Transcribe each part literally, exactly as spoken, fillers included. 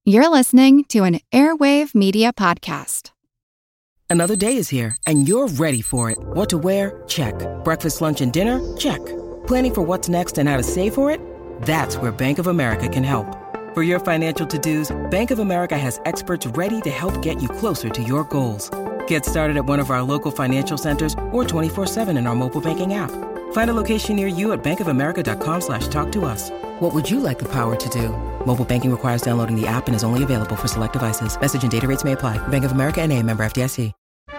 You're listening to an Airwave Media Podcast. Another day is here, and you're ready for it. What to wear? Check. Breakfast, lunch, and dinner? Check. Planning for what's next and how to save for it? That's where Bank of America can help. For your financial to-dos, Bank of America has experts ready to help get you closer to your goals. Get started at one of our local financial centers or twenty-four seven in our mobile banking app. Find a location near you at bankofamerica.com slash talk to us. What would you like the power to do? Mobile banking requires downloading the app and is only available for select devices. Message and data rates may apply. Bank of America N A, member F D I C.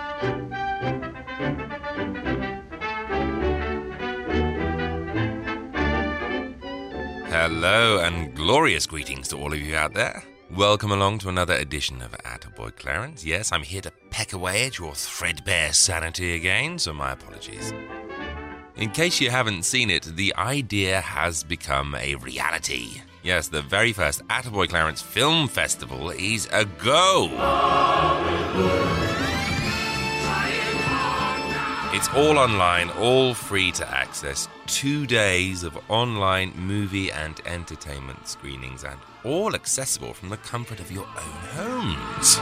Hello and glorious greetings to all of you out there. Welcome along to another edition of Attaboy Clarence. Yes, I'm here to peck away at your threadbare sanity again, so my apologies. In case you haven't seen it, the idea has become a reality. Yes, the very first Attaboy Clarence Film Festival is a go! It's all online, all free to access. Two days of online movie and entertainment screenings, and all accessible from the comfort of your own homes.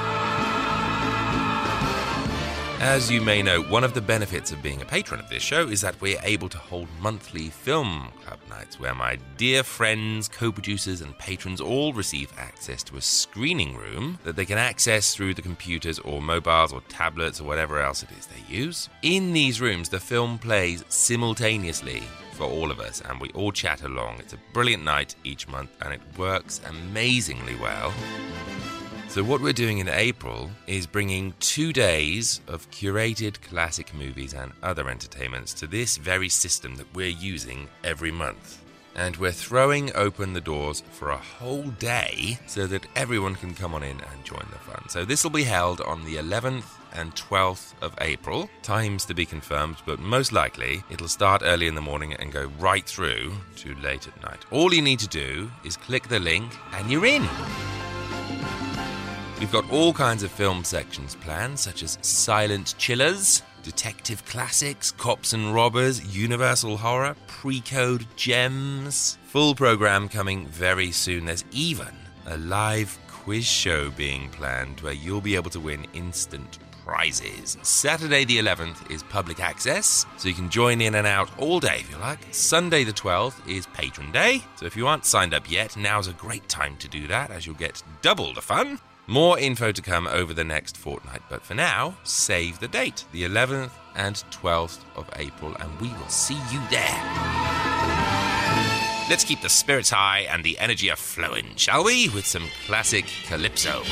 As you may know, one of the benefits of being a patron of this show is that we're able to hold monthly film club nights where my dear friends, co-producers and patrons all receive access to a screening room that they can access through the computers or mobiles or tablets or whatever else it is they use. In these rooms, the film plays simultaneously for all of us and we all chat along. It's a brilliant night each month and it works amazingly well. So what we're doing in April is bringing two days of curated classic movies and other entertainments to this very system that we're using every month. And we're throwing open the doors for a whole day so that everyone can come on in and join the fun. So this will be held on the eleventh and twelfth of April. Times to be confirmed, but most likely it'll start early in the morning and go right through to late at night. All you need to do is click the link and you're in. We've got all kinds of film sections planned, such as silent chillers, detective classics, cops and robbers, universal horror, pre-code gems. Full program coming very soon. There's even a live quiz show being planned where you'll be able to win instant prizes. Saturday the eleventh is public access, so you can join in and out all day if you like. Sunday the twelfth is patron day, so if you aren't signed up yet, now's a great time to do that as you'll get double the fun. More info to come over the next fortnight, but for now, save the date, the eleventh and twelfth of April, and we will see you there. Let's keep the spirits high and the energy a-flowing, shall we, with some classic Calypso.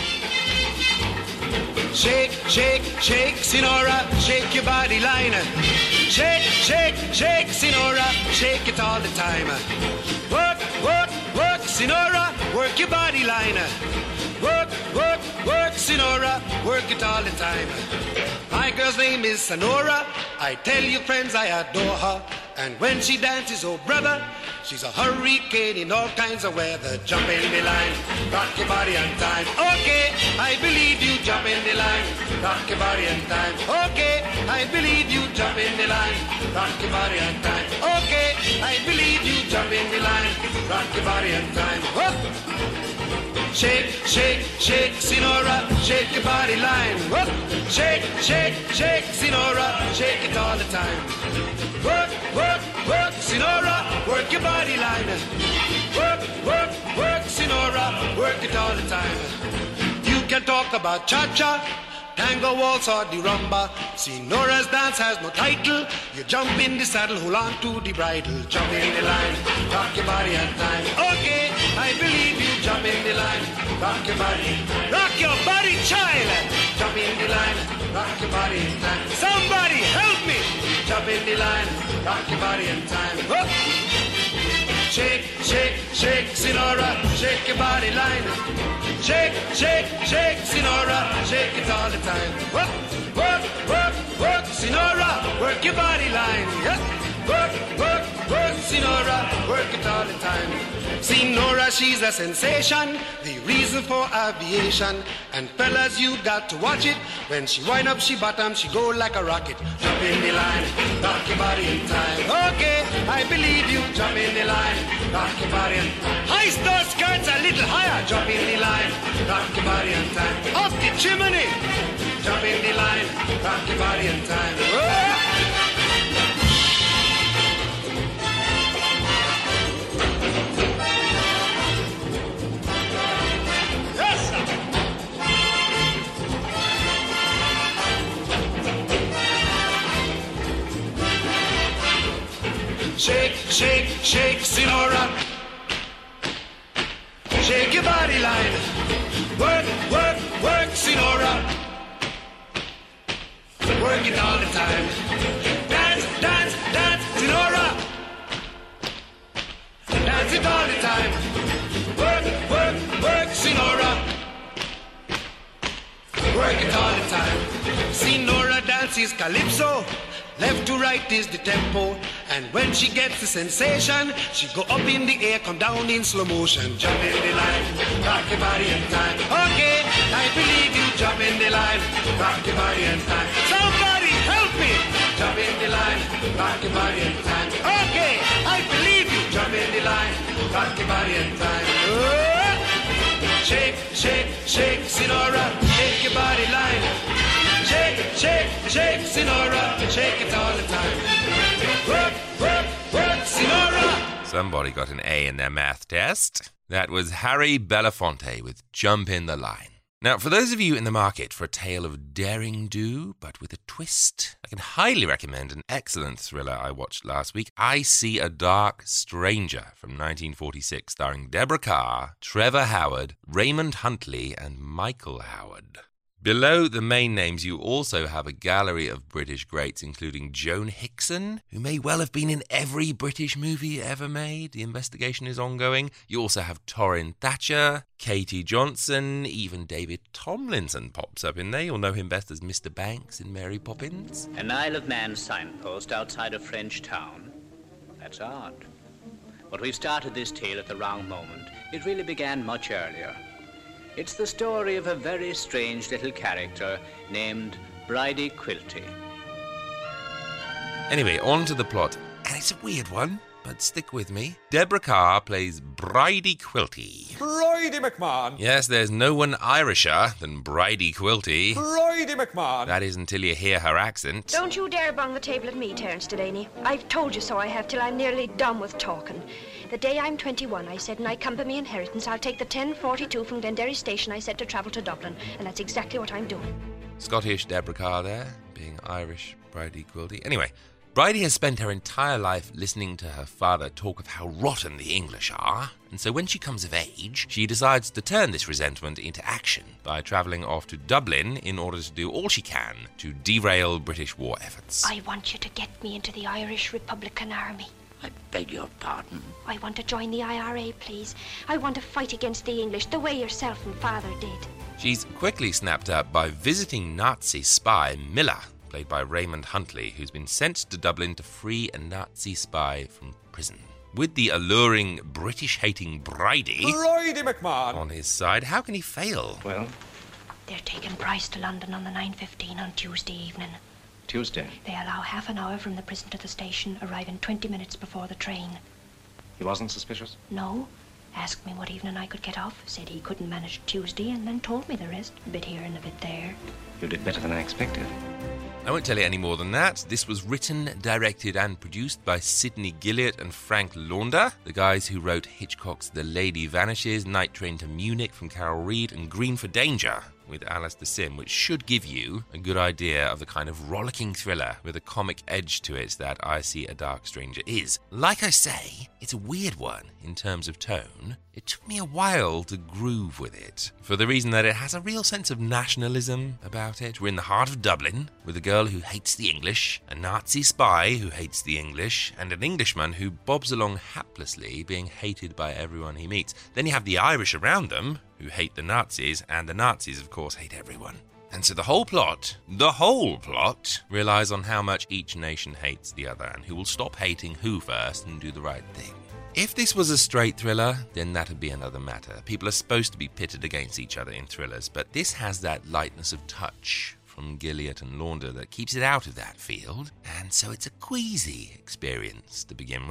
Shake, shake, shake, Sinora, shake your body line. Shake, shake, shake, Sinora, shake it all the time. Work, work, work, Sinora, work your body line. Work, work, work, Sinora, work it all the time. My girl's name is Sonora. I tell you, friends, I adore her. And when she dances, oh brother, she's a hurricane in all kinds of weather. Jump in the line, rock your body on time. Okay, I believe you, jump in the line, rock your body on time. Okay, I believe you, jump in the line, rock your body on time. Okay, I believe you, jump in the line, rock your body on time. Whoop. Shake, shake, shake, Sinora, shake your body line. Whoop. Shake, shake, shake, Sinora, shake it all the time. Work, work, work, Sinora, work your body line. Work, work, work, Sinora, work it all the time. You can talk about cha-cha, tango, waltz or the rumba. Sinora's dance has no title. You jump in the saddle, hold on to the bridle. Jump in the line, rock your body on time. Okay, I believe you, jump in the line, rock your body. Rock your body, child. Jump in the line, rock your body in time. Somebody help me. Jump in the line, rock your body in time. Whoop. Shake, shake, shake, Sinora, shake your body line. Shake, shake, shake, Sinora, shake it all the time. Work, work, work, work, Sinora, work your body line. Yeah. Work, work, work, Sinora, work it all the time. Sinora, she's a sensation, the reason for aviation. And fellas, you got to watch it. When she wind up, she bottom, she go like a rocket. Jump in the line, rock your body in time. Okay, I believe you, jump in the line, rock your body in time. High star skirts a little higher, jump in the line, rock your body in time. Up the chimney, jump in the line, rock your body in time. Whoa! Shake, shake, shake, Sinora. Shake your body line. Work, work, work, Sinora. Work it all the time. Dance, dance, dance, Sinora. Dance it all the time. Work, work, work, Sinora. Work it all the time. Sinora dances calypso. Left to right is the tempo, and when she gets the sensation, she go up in the air, come down in slow motion. Jump in the line, rock your body in time. Okay, I believe you. Jump in the line, rock your body in time. Somebody help me. Jump in the line, rock your body in time. Okay, I believe you. Jump in the line, rock your body in time. Oh! Shake, shake, shake, Sinora, shake your body line. Shake, shake, shake, Sinora, shake it all the time. Work, work, work, Sinora. Somebody got an A in their math test. That was Harry Belafonte with Jump in the Line. Now, for those of you in the market for a tale of daring do, but with a twist, I can highly recommend an excellent thriller I watched last week, I See a Dark Stranger, from nineteen forty-six, starring Deborah Kerr, Trevor Howard, Raymond Huntley, and Michael Howard. Below the main names, you also have a gallery of British greats, including Joan Hickson, who may well have been in every British movie ever made. The investigation is ongoing. You also have Torrin Thatcher, Katie Johnson, even David Tomlinson pops up in there. You'll know him best as Mister Banks in Mary Poppins. An Isle of Man signpost outside a French town. That's odd. But we've started this tale at the wrong moment. It really began much earlier. It's the story of a very strange little character named Bridie Quilty. Anyway, on to the plot. And it's a weird one, but stick with me. Deborah Kerr plays Bridie Quilty. Bridie McMahon. Yes, there's no one Irisher than Bridie Quilty. Bridie McMahon. That is until you hear her accent. Don't you dare bang the table at me, Terence Delaney. I've told you so I have till I'm nearly done with talking. The day I'm twenty-one, I said, and I come by me inheritance, I'll take the ten forty-two from Glenderry Station, I said, to travel to Dublin. And that's exactly what I'm doing. Scottish Deborah Kerr there, being Irish Bridie Quilty. Anyway, Bridie has spent her entire life listening to her father talk of how rotten the English are, and so when she comes of age, she decides to turn this resentment into action by travelling off to Dublin in order to do all she can to derail British war efforts. I want you to get me into the Irish Republican Army. I beg your pardon. I want to join the I R A, please. I want to fight against the English, the way yourself and Father did. She's quickly snapped up by visiting Nazi spy Miller, played by Raymond Huntley, who's been sent to Dublin to free a Nazi spy from prison. With the alluring, British-hating Bridie Bridie McMahon on his side, how can he fail? Well, They're taking Bryce to London on the nine fifteen on Tuesday evening. Tuesday. They allow half an hour from the prison to the station, arriving twenty minutes before the train. He wasn't suspicious? No. Asked me what evening I could get off. Said he couldn't manage Tuesday, and then told me the rest. A bit here and a bit there. You did better than I expected. I won't tell you any more than that. This was written, directed and produced by Sidney Gilliat and Frank Launder, the guys who wrote Hitchcock's The Lady Vanishes, Night Train to Munich from Carol Reed, and Green for Danger with Alistair Sim, which should give you a good idea of the kind of rollicking thriller with a comic edge to it that I See a Dark Stranger is. Like I say, it's a weird one in terms of tone. It took me a while to groove with it, for the reason that it has a real sense of nationalism about it. We're in the heart of Dublin, with a girl who hates the English, a Nazi spy who hates the English, and an Englishman who bobs along haplessly, being hated by everyone he meets. Then you have the Irish around them, who hate the Nazis, and the Nazis, of course, hate everyone. And so the whole plot, the whole plot, relies on how much each nation hates the other, and who will stop hating who first and do the right thing. If this was a straight thriller, then that'd be another matter. People are supposed to be pitted against each other in thrillers, but this has that lightness of touch from Gilliat and Launder that keeps it out of that field, and so it's a queasy experience to begin with.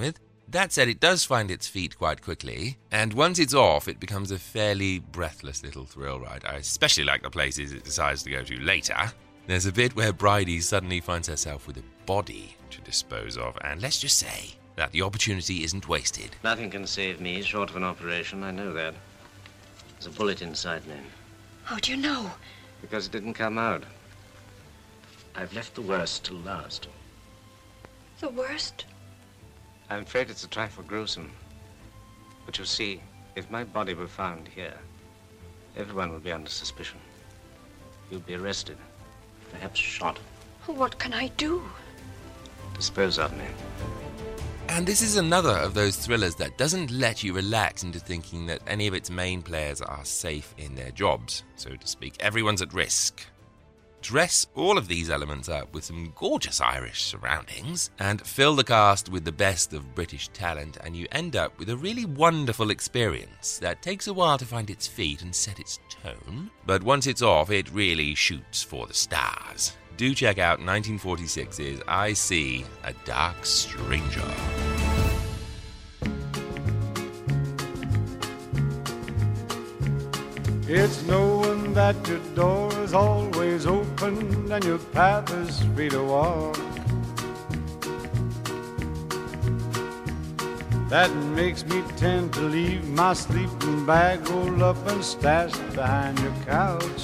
That said, it does find its feet quite quickly, and once it's off, it becomes a fairly breathless little thrill ride. I especially like the places it decides to go to later. There's a bit where Bridie suddenly finds herself with a body to dispose of, and let's just say that the opportunity isn't wasted. Nothing can save me short of an operation, I know that. There's a bullet inside me. How do you know? Because it didn't come out. I've left the worst till last. The worst? I'm afraid it's a trifle gruesome. But you see, if my body were found here, everyone would be under suspicion. You'd be arrested, perhaps shot. What can I do? Dispose of me. And this is another of those thrillers that doesn't let you relax into thinking that any of its main players are safe in their jobs, so to speak. Everyone's at risk. Dress all of these elements up with some gorgeous Irish surroundings and fill the cast with the best of British talent, and you end up with a really wonderful experience that takes a while to find its feet and set its tone, but once it's off, it really shoots for the stars. Do check out nineteen forty-six's I See a Dark Stranger. It's knowing that your door is always open and your path is free to walk. That makes me tend to leave my sleeping bag rolled up and stashed behind your couch.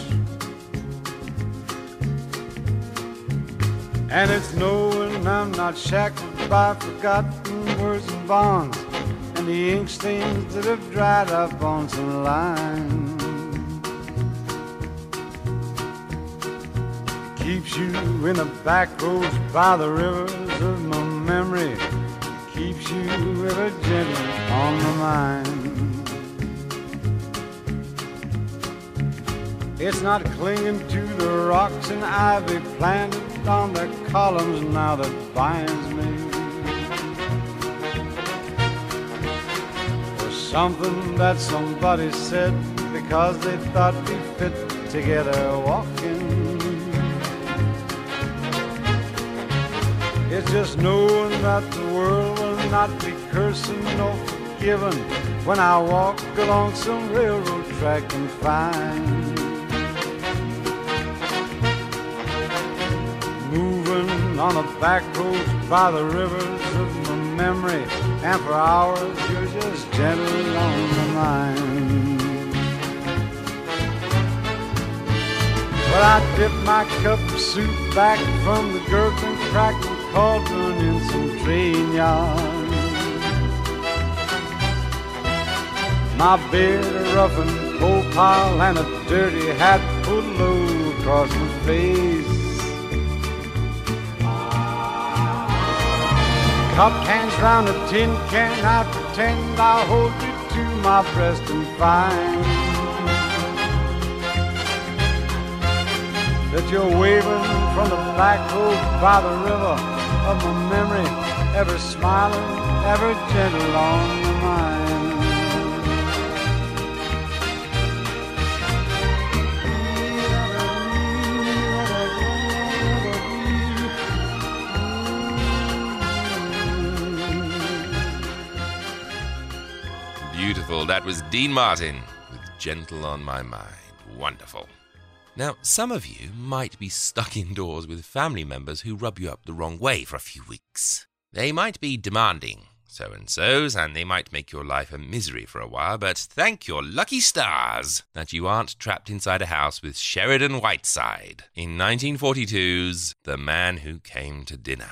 And it's knowing I'm not shackled by forgotten words and bonds and the ink stains that have dried up on some lines. Keeps you in the back roads by the rivers of my memory. Keeps you ever gentle on my mind. It's not clinging to the rocks and ivy planted on the columns now that binds me. Or something that somebody said because they thought we fit together walking. It's just knowing that the world will not be cursing nor forgiving when I walk along some railroad track and find moving on the back roads by the rivers of my memory, and for hours you're just gentle on my mind. But I dip my cup of soup back from the gurgling, crackling cauldron in some train yard. My beard a roughened coal pile and a dirty hat pulled low across my face. Cupped hands round a tin can, I pretend I'll hold you to my breast and find that you're waving from the black road by the river of my memory, ever smiling, ever gentle on my mind. Beautiful. That was Dean Martin with Gentle on My Mind. Wonderful. Now, some of you might be stuck indoors with family members who rub you up the wrong way for a few weeks. They might be demanding so-and-sos, and they might make your life a misery for a while, but thank your lucky stars that you aren't trapped inside a house with Sheridan Whiteside in nineteen forty-two's The Man Who Came to Dinner.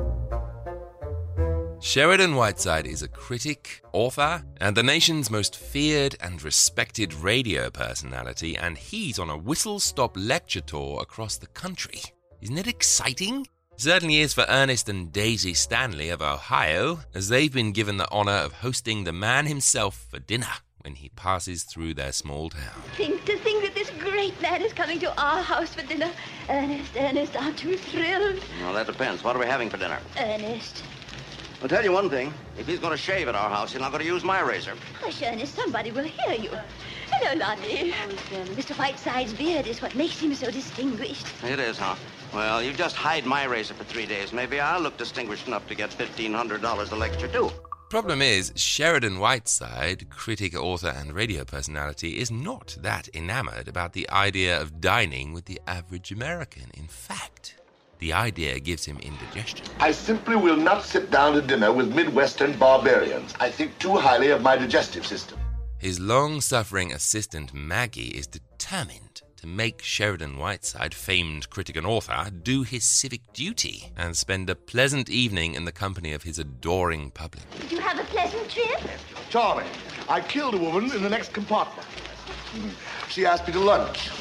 Sheridan Whiteside is a critic, author, and the nation's most feared and respected radio personality, and he's on a whistle-stop lecture tour across the country. Isn't it exciting? It certainly is for Ernest and Daisy Stanley of Ohio, as they've been given the honor of hosting the man himself for dinner when he passes through their small town. Think to think that this great man is coming to our house for dinner. Ernest, Ernest, aren't you thrilled? Well, that depends. What are we having for dinner? Ernest. I'll tell you one thing. If he's going to shave at our house, he's not going to use my razor. Hush, Ernest, somebody will hear you. Hello, Lottie. Oh, Mister Whiteside's beard is what makes him so distinguished. It is, huh? Well, you just hide my razor for three days. Maybe I'll look distinguished enough to get fifteen hundred dollars a lecture, too. Problem is, Sheridan Whiteside, critic, author, and radio personality, is not that enamored about the idea of dining with the average American. In fact, the idea gives him indigestion. I simply will not sit down to dinner with Midwestern barbarians. I think too highly of my digestive system. His long-suffering assistant Maggie is determined to make Sheridan Whiteside, famed critic and author, do his civic duty and spend a pleasant evening in the company of his adoring public. Did you have a pleasant trip? Charlie, I killed a woman in the next compartment. She asked me to lunch.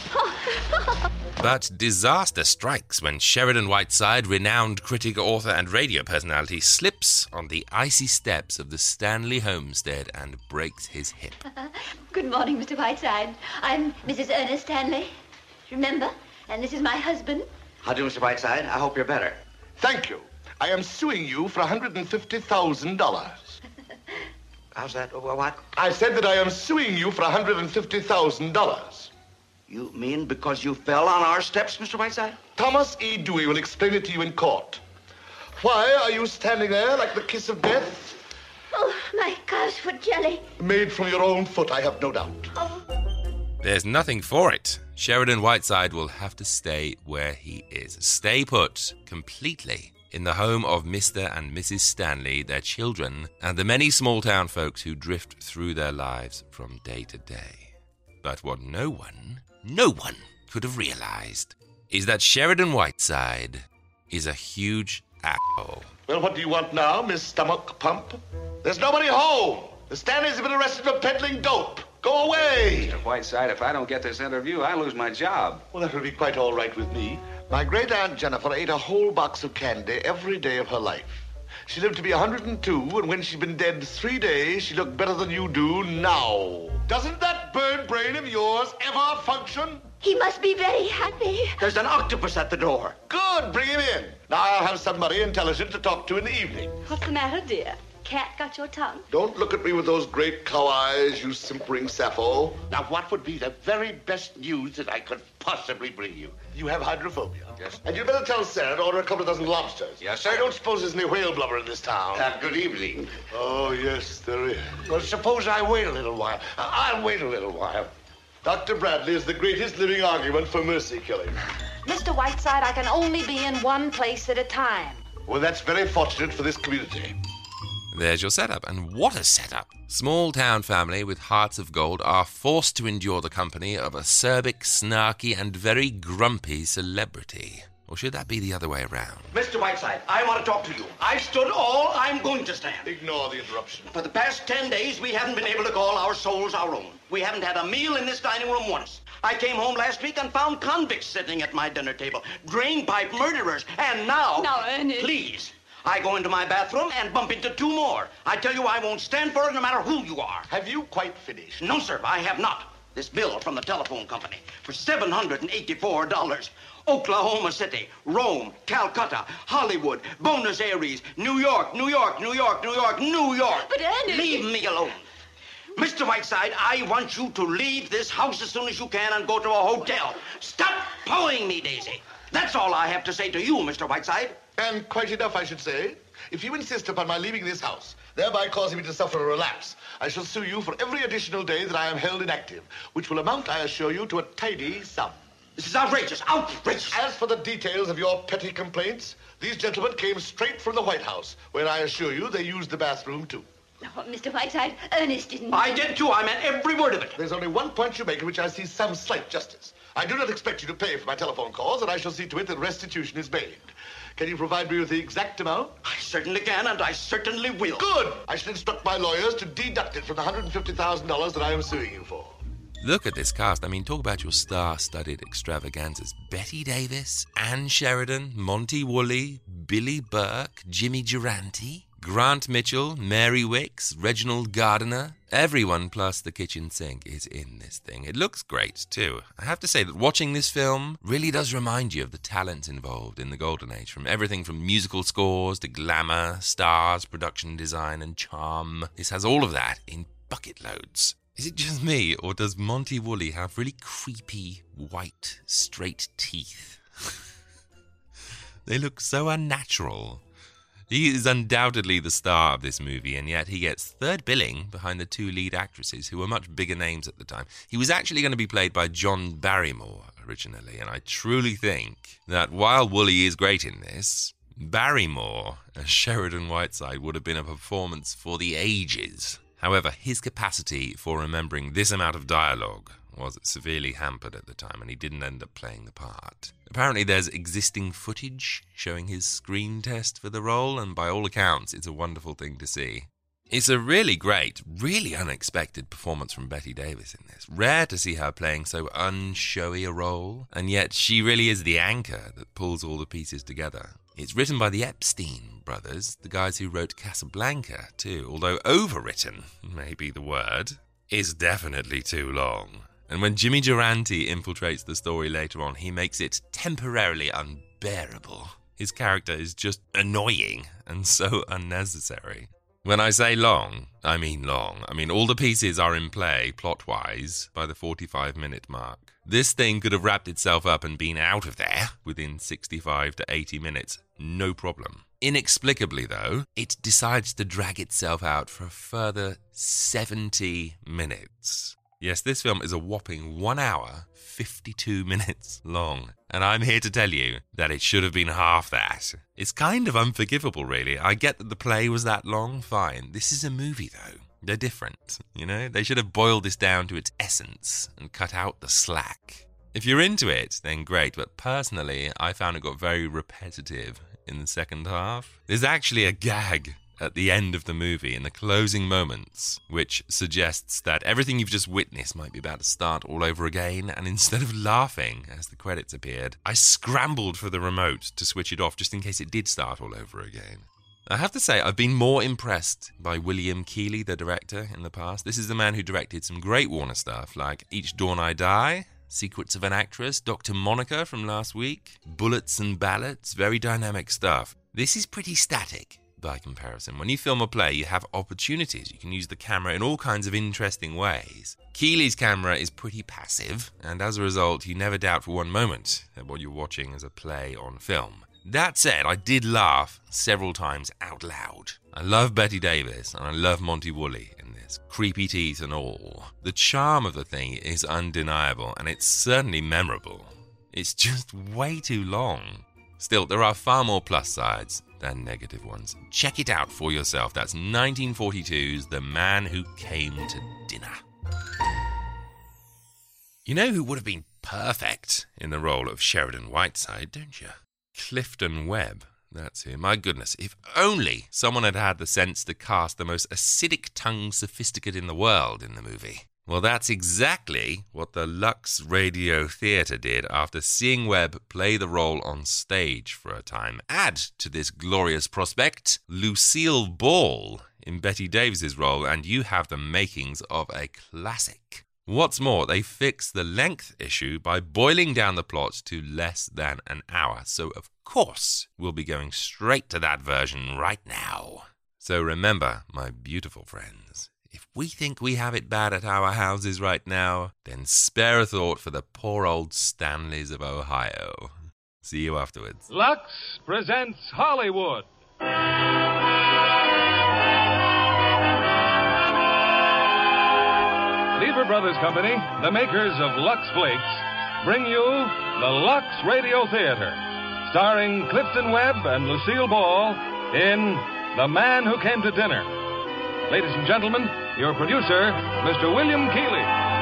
But disaster strikes when Sheridan Whiteside, renowned critic, author, and radio personality, slips on the icy steps of the Stanley homestead and breaks his hip. Good morning, Mister Whiteside. I'm Missus Ernest Stanley. Remember? And this is my husband. How do you, Mister Whiteside? I hope you're better. Thank you. I am suing you for one hundred fifty thousand dollars. How's that? What? I said that I am suing you for one hundred fifty thousand dollars. You mean because you fell on our steps, Mister Whiteside? Thomas E. Dewey will explain it to you in court. Why are you standing there like the kiss of death? Oh, my calf's foot jelly. Made from your own foot, I have no doubt. Oh. There's nothing for it. Sheridan Whiteside will have to stay where he is. Stay put completely in the home of Mister and Missus Stanley, their children, and the many small-town folks who drift through their lives from day to day. But what no one, no one could have realized is that Sheridan Whiteside is a huge asshole. Well, what do you want now, Miss Stomach Pump? There's nobody home. The Stanleys have been arrested for peddling dope. Go away. Mister Whiteside, if I don't get this interview, I lose my job. Well, that will be quite all right with me. My great-aunt Jennifer ate a whole box of candy every day of her life. She lived to be one hundred two, and when she'd been dead three days, she looked better than you do now. Doesn't that bird brain of yours ever function? He must be very happy. There's an octopus at the door. Good, bring him in. Now I'll have somebody intelligent to talk to in the evening. What's the matter, dear? Cat got your tongue? Don't look at me with those great cow eyes, you simpering Sappho. Now, what would be the very best news that I could possibly bring you? You have hydrophobia. Yes. And you'd better tell Sarah to order a couple of dozen lobsters. Yes, sir. I don't suppose there's any whale blubber in this town. Uh, good evening. Oh, yes, there is. Well, suppose I wait a little while. I'll wait a little while. Doctor Bradley is the greatest living argument for mercy killing. Mister Whiteside, I can only be in one place at a time. Well, that's very fortunate for this community. There's your setup, and what a setup! Small-town family with hearts of gold are forced to endure the company of a acerbic, snarky, and very grumpy celebrity. Or should that be the other way around? Mister Whiteside, I want to talk to you. I've stood all I'm going to stand. Ignore the interruption. For the past ten days, we haven't been able to call our souls our own. We haven't had a meal in this dining room once. I came home last week and found convicts sitting at my dinner table, drainpipe murderers, and now... Now, Ernest... Please. I go into my bathroom and bump into two more. I tell you, I won't stand for it no matter who you are. Have you quite finished? No, sir, I have not. This bill from the telephone company for seven hundred eighty-four dollars. Oklahoma City, Rome, Calcutta, Hollywood, Buenos Aires, New York, New York, New York, New York, New York. But, Ernest... Leave me alone. Mister Whiteside, I want you to leave this house as soon as you can and go to a hotel. Stop pawing me, Daisy. That's all I have to say to you, Mister Whiteside. And quite enough, I should say. If you insist upon my leaving this house, thereby causing me to suffer a relapse, I shall sue you for every additional day that I am held inactive, which will amount, I assure you, to a tidy sum. This is outrageous, outrageous. As for the details of your petty complaints, these gentlemen came straight from the White House, where I assure you they used the bathroom, too. Oh, Mister Whiteside, Ernest didn't... I did, too. I meant every word of it. There's only one point you make in which I see some slight justice. I do not expect you to pay for my telephone calls, and I shall see to it that restitution is made. Can you provide me with the exact amount? I certainly can, and I certainly will. Good! I shall instruct my lawyers to deduct it from the one hundred fifty thousand dollars that I am suing you for. Look at this cast. I mean, talk about your star-studded extravaganzas. Betty Davis, Ann Sheridan, Monty Woolley, Billy Burke, Jimmy Durante, Grant Mitchell, Mary Wicks, Reginald Gardiner. Everyone plus the kitchen sink is in this thing. It looks great, too. I have to say that watching this film really does remind you of the talent involved in the Golden Age, from everything from musical scores to glamour, stars, production design, and charm. This has all of that in bucket loads. Is it just me, or does Monty Woolley have really creepy, white, straight teeth? They look so unnatural. He is undoubtedly the star of this movie, and yet he gets third billing behind the two lead actresses, who were much bigger names at the time. He was actually going to be played by John Barrymore originally, and I truly think that while Woolley is great in this, Barrymore as Sheridan Whiteside would have been a performance for the ages. However, his capacity for remembering this amount of dialogue was severely hampered at the time, and he didn't end up playing the part. Apparently there's existing footage showing his screen test for the role, and by all accounts, it's a wonderful thing to see. It's a really great, really unexpected performance from Bette Davis in this. Rare to see her playing so unshowy a role, and yet she really is the anchor that pulls all the pieces together. It's written by the Epstein brothers, the guys who wrote Casablanca too, although overwritten, may be the word, is definitely too long. And when Jimmy Durante infiltrates the story later on, he makes it temporarily unbearable. His character is just annoying and so unnecessary. When I say long, I mean long. I mean, all the pieces are in play, plot-wise, by the forty-five minute mark. This thing could have wrapped itself up and been out of there within sixty-five to eighty minutes, no problem. Inexplicably, though, it decides to drag itself out for a further seventy minutes. Yes, this film is a whopping one hour, fifty-two minutes long, and I'm here to tell you that it should have been half that. It's kind of unforgivable, really. I get that the play was that long, fine. This is a movie, though. They're different, you know? They should have boiled this down to its essence and cut out the slack. If you're into it, then great, but personally, I found it got very repetitive in the second half. There's actually a gag at the end of the movie, in the closing moments, which suggests that everything you've just witnessed might be about to start all over again, and instead of laughing as the credits appeared, I scrambled for the remote to switch it off just in case it did start all over again. I have to say, I've been more impressed by William Keighley, the director, in the past. This is the man who directed some great Warner stuff, like Each Dawn I Die, Secrets of an Actress, Doctor Monica from last week, Bullets and Ballads, very dynamic stuff. This is pretty static by comparison. When you film a play, you have opportunities. You can use the camera in all kinds of interesting ways. Keighley's camera is pretty passive, and as a result, you never doubt for one moment that what you're watching is a play on film. That said, I did laugh several times out loud. I love Bette Davis, and I love Monty Woolley in this, creepy teeth and all. The charm of the thing is undeniable, and it's certainly memorable. It's just way too long. Still, there are far more plus sides than negative ones. Check it out for yourself. That's nineteen forty-two's The Man Who Came to Dinner. You know who would have been perfect in the role of Sheridan Whiteside, don't you? Clifton Webb. That's him. My goodness, if only someone had had the sense to cast the most acidic-tongued sophisticate in the world in the movie. Well, that's exactly what the Lux Radio Theatre did after seeing Webb play the role on stage for a time. Add to this glorious prospect Lucille Ball in Bette Davis's role, and you have the makings of a classic. What's more, they fixed the length issue by boiling down the plot to less than an hour. So, of course, we'll be going straight to that version right now. So remember, my beautiful friends, if we think we have it bad at our houses right now, then spare a thought for the poor old Stanleys of Ohio. See you afterwards. Lux presents Hollywood. Lever Brothers Company, the makers of Lux Flakes, bring you the Lux Radio Theater, starring Clifton Webb and Lucille Ball in The Man Who Came to Dinner. Ladies and gentlemen, your producer, Mister William Keighley.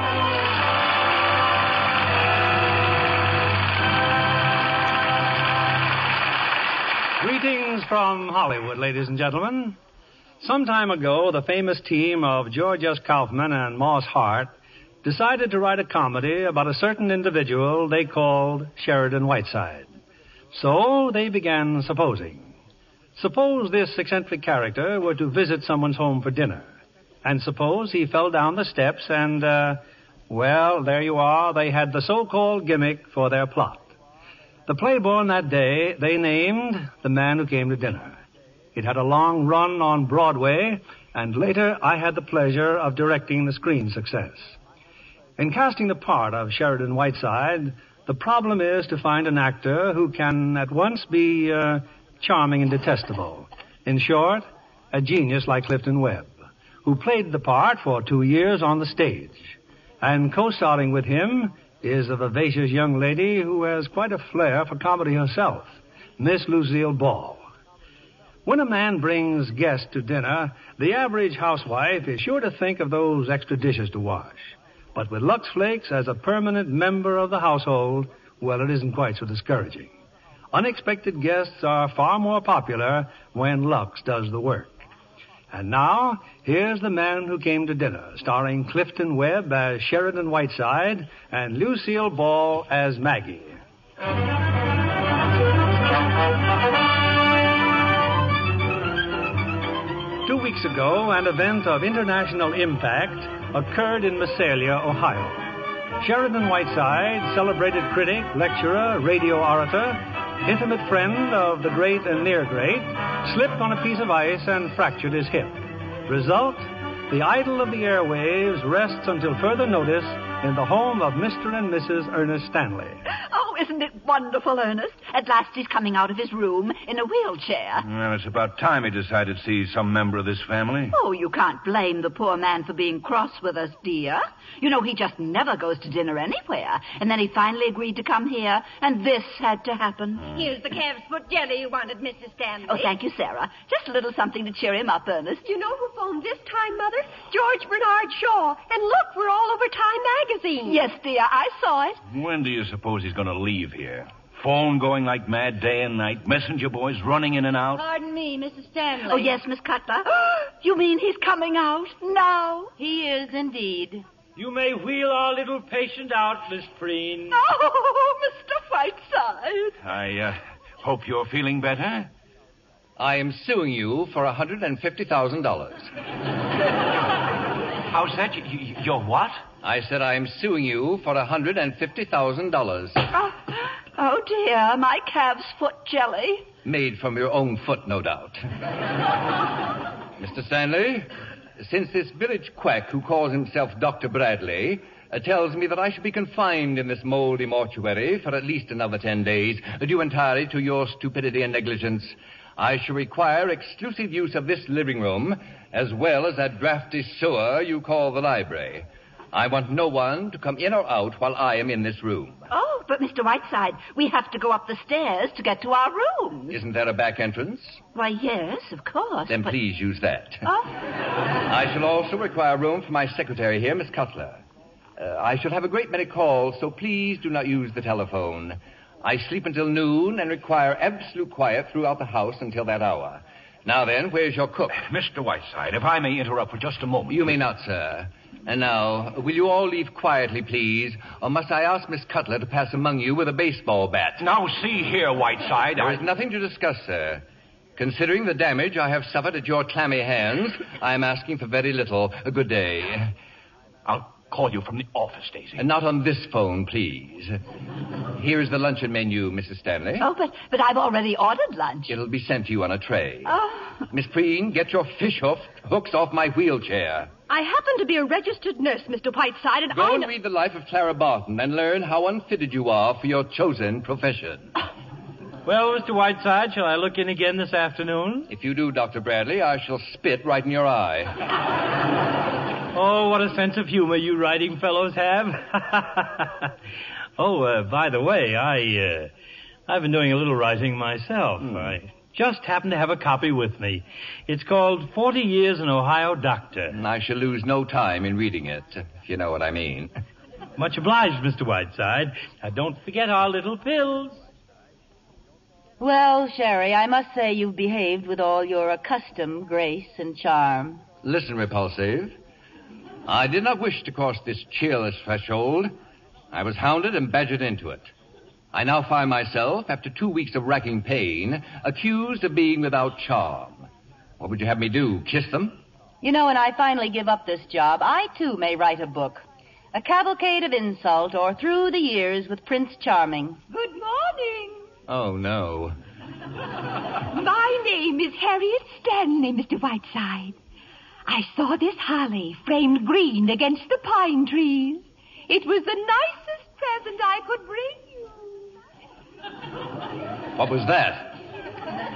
Greetings from Hollywood, ladies and gentlemen. Some time ago, the famous team of George S. Kaufman and Moss Hart decided to write a comedy about a certain individual they called Sheridan Whiteside. So they began supposing. Suppose this eccentric character were to visit someone's home for dinner. And suppose he fell down the steps and, uh, well, there you are. They had the so-called gimmick for their plot. The play born that day they named The Man Who Came to Dinner. It had a long run on Broadway, and later I had the pleasure of directing the screen success. In casting the part of Sheridan Whiteside, the problem is to find an actor who can at once be uh, charming and detestable, In short, a genius like Clifton Webb, who played the part for two years on the stage. And co-starring with him is a vivacious young lady who has quite a flair for comedy herself, Miss Lucille Ball. When a man brings guests to dinner, the average housewife is sure to think of those extra dishes to wash. But with Lux Flakes as a permanent member of the household, well, it isn't quite so discouraging. Unexpected guests are far more popular when Lux does the work. And now, here's The Man Who Came to Dinner, starring Clifton Webb as Sheridan Whiteside and Lucille Ball as Maggie. Two weeks ago, an event of international impact occurred in Messalia, Ohio. Sheridan Whiteside, celebrated critic, lecturer, radio orator, intimate friend of the great and near great, slipped on a piece of ice and fractured his hip. Result, the idol of the airwaves rests until further notice in the home of Mister and Missus Ernest Stanley. Oh, isn't it wonderful, Ernest? At last he's coming out of his room in a wheelchair. Well, it's about time he decided to see some member of this family. Oh, you can't blame the poor man for being cross with us, dear. You know, he just never goes to dinner anywhere. And then he finally agreed to come here, and this had to happen. Here's the calf's foot jelly you wanted, Missus Stanley. Oh, thank you, Sarah. Just a little something to cheer him up, Ernest. You know who phoned this time, Mother? George Bernard Shaw. And look, we're all over Time magazine. Yes, dear, I saw it. When do you suppose he's going to leave here? Phone going like mad day and night. Messenger boys running in and out. Pardon me, Missus Stanley. Oh, yes, Miss Cutler. You mean he's coming out now? He is indeed. You may wheel our little patient out, Miss Preen. Oh, Mister Whiteside. I uh, hope you're feeling better. I am suing you for one hundred fifty thousand dollars. How's that? You, you, you're what? I said I am suing you for one hundred fifty thousand dollars. Oh, oh, dear, my calf's foot jelly. Made from your own foot, no doubt. Mister Stanley, since this village quack who calls himself Doctor Bradley uh, tells me that I should be confined in this moldy mortuary for at least another ten days, due entirely to your stupidity and negligence, I shall require exclusive use of this living room, as well as that drafty sewer you call the library. I want no one to come in or out while I am in this room. Oh, but Mister Whiteside, we have to go up the stairs to get to our room. Isn't there a back entrance? Why, yes, of course. Then but... please use that. Oh? I shall also require room for my secretary here, Miss Cutler. Uh, I shall have a great many calls, so please do not use the telephone. I sleep until noon and require absolute quiet throughout the house until that hour. Now then, where's your cook? Mister Whiteside, if I may interrupt for just a moment. You may not, sir. And now, will you all leave quietly, please? Or must I ask Miss Cutler to pass among you with a baseball bat? Now, see here, Whiteside. There I... is nothing to discuss, sir. Considering the damage I have suffered at your clammy hands, I am asking for very little. A good day. I'll call you from the office, Daisy. And not on this phone, please. Here is the luncheon menu, Missus Stanley. Oh, but, but I've already ordered lunch. It'll be sent to you on a tray. Oh. Miss Preen, get your fish hook, hooks off my wheelchair. I happen to be a registered nurse, Mister Whiteside, and Go I and know... read the life of Clara Barton and learn how unfitted you are for your chosen profession. Well, Mister Whiteside, shall I look in again this afternoon? If you do, Doctor Bradley, I shall spit right in your eye. Oh, what a sense of humor you writing fellows have. oh, uh, by the way, I, uh, I've been doing a little writing myself. Hmm. I just happen to have a copy with me. It's called Forty Years an Ohio Doctor. I shall lose no time in reading it, if you know what I mean. Much obliged, Mister Whiteside. Now, don't forget our little pills. Well, Sherry, I must say you've behaved with all your accustomed grace and charm. Listen, Repulsive. I did not wish to cross this cheerless threshold. I was hounded and badgered into it. I now find myself, after two weeks of racking pain, accused of being without charm. What would you have me do, kiss them? You know, when I finally give up this job, I, too, may write a book. A cavalcade of insult, or Through the Years with Prince Charming. Good morning. Oh, no. My name is Harriet Stanley, Mister Whiteside. I saw this holly framed green against the pine trees. It was the nicest present I could bring you. What was that?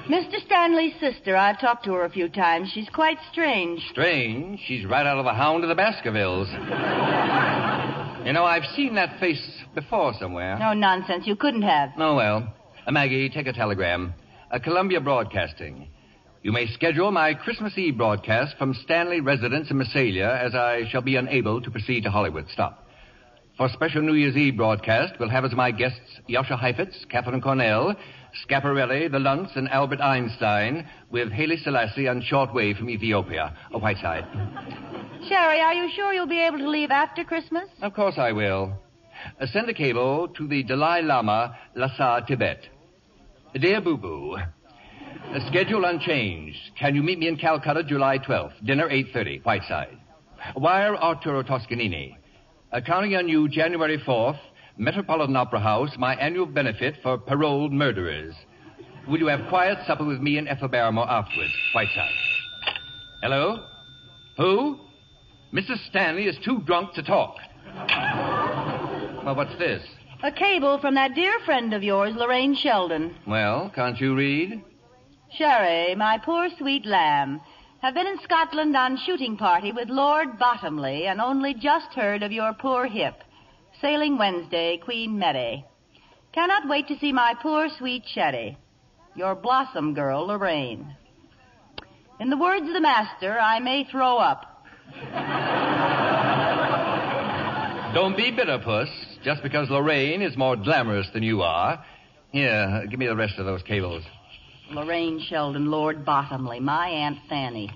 Mister Stanley's sister. I've talked to her a few times. She's quite strange. Strange? She's right out of the Hound of the Baskervilles. You know, I've seen that face before somewhere. No nonsense. You couldn't have. Oh, well. Uh, Maggie, take a telegram. Uh, Columbia Broadcasting. You may schedule my Christmas Eve broadcast from Stanley residence in Massalia, as I shall be unable to proceed to Hollywood. Stop. For special New Year's Eve broadcast, we'll have as my guests Yasha Heifetz, Catherine Cornell, Schiaparelli, the Luntz, and Albert Einstein, with Haile Selassie on shortwave from Ethiopia, a Whiteside. Sherry, are you sure you'll be able to leave after Christmas? Of course I will. Uh, send a cable to the Dalai Lama, Lhasa, Tibet. Dear Boo Boo, uh, schedule unchanged. Can you meet me in Calcutta July twelfth? Dinner eight thirty, Whiteside. Wire Arturo Toscanini. Uh, counting on you January fourth, Metropolitan Opera House, my annual benefit for paroled murderers. Will you have quiet supper with me and Ethel Barrymore afterwards? Whiteside. Hello? Who? Missus Stanley is too drunk to talk. Well, what's this? A cable from that dear friend of yours, Lorraine Sheldon. Well, can't you read? Sherry, my poor sweet lamb, have been in Scotland on shooting party with Lord Bottomley and only just heard of your poor hip. Sailing Wednesday, Queen Mary. Cannot wait to see my poor sweet Sherry. Your blossom girl, Lorraine. In the words of the master, I may throw up. Don't be bitter, Puss, just because Lorraine is more glamorous than you are. Here, give me the rest of those cables. Lorraine Sheldon, Lord Bottomley, my Aunt Fanny.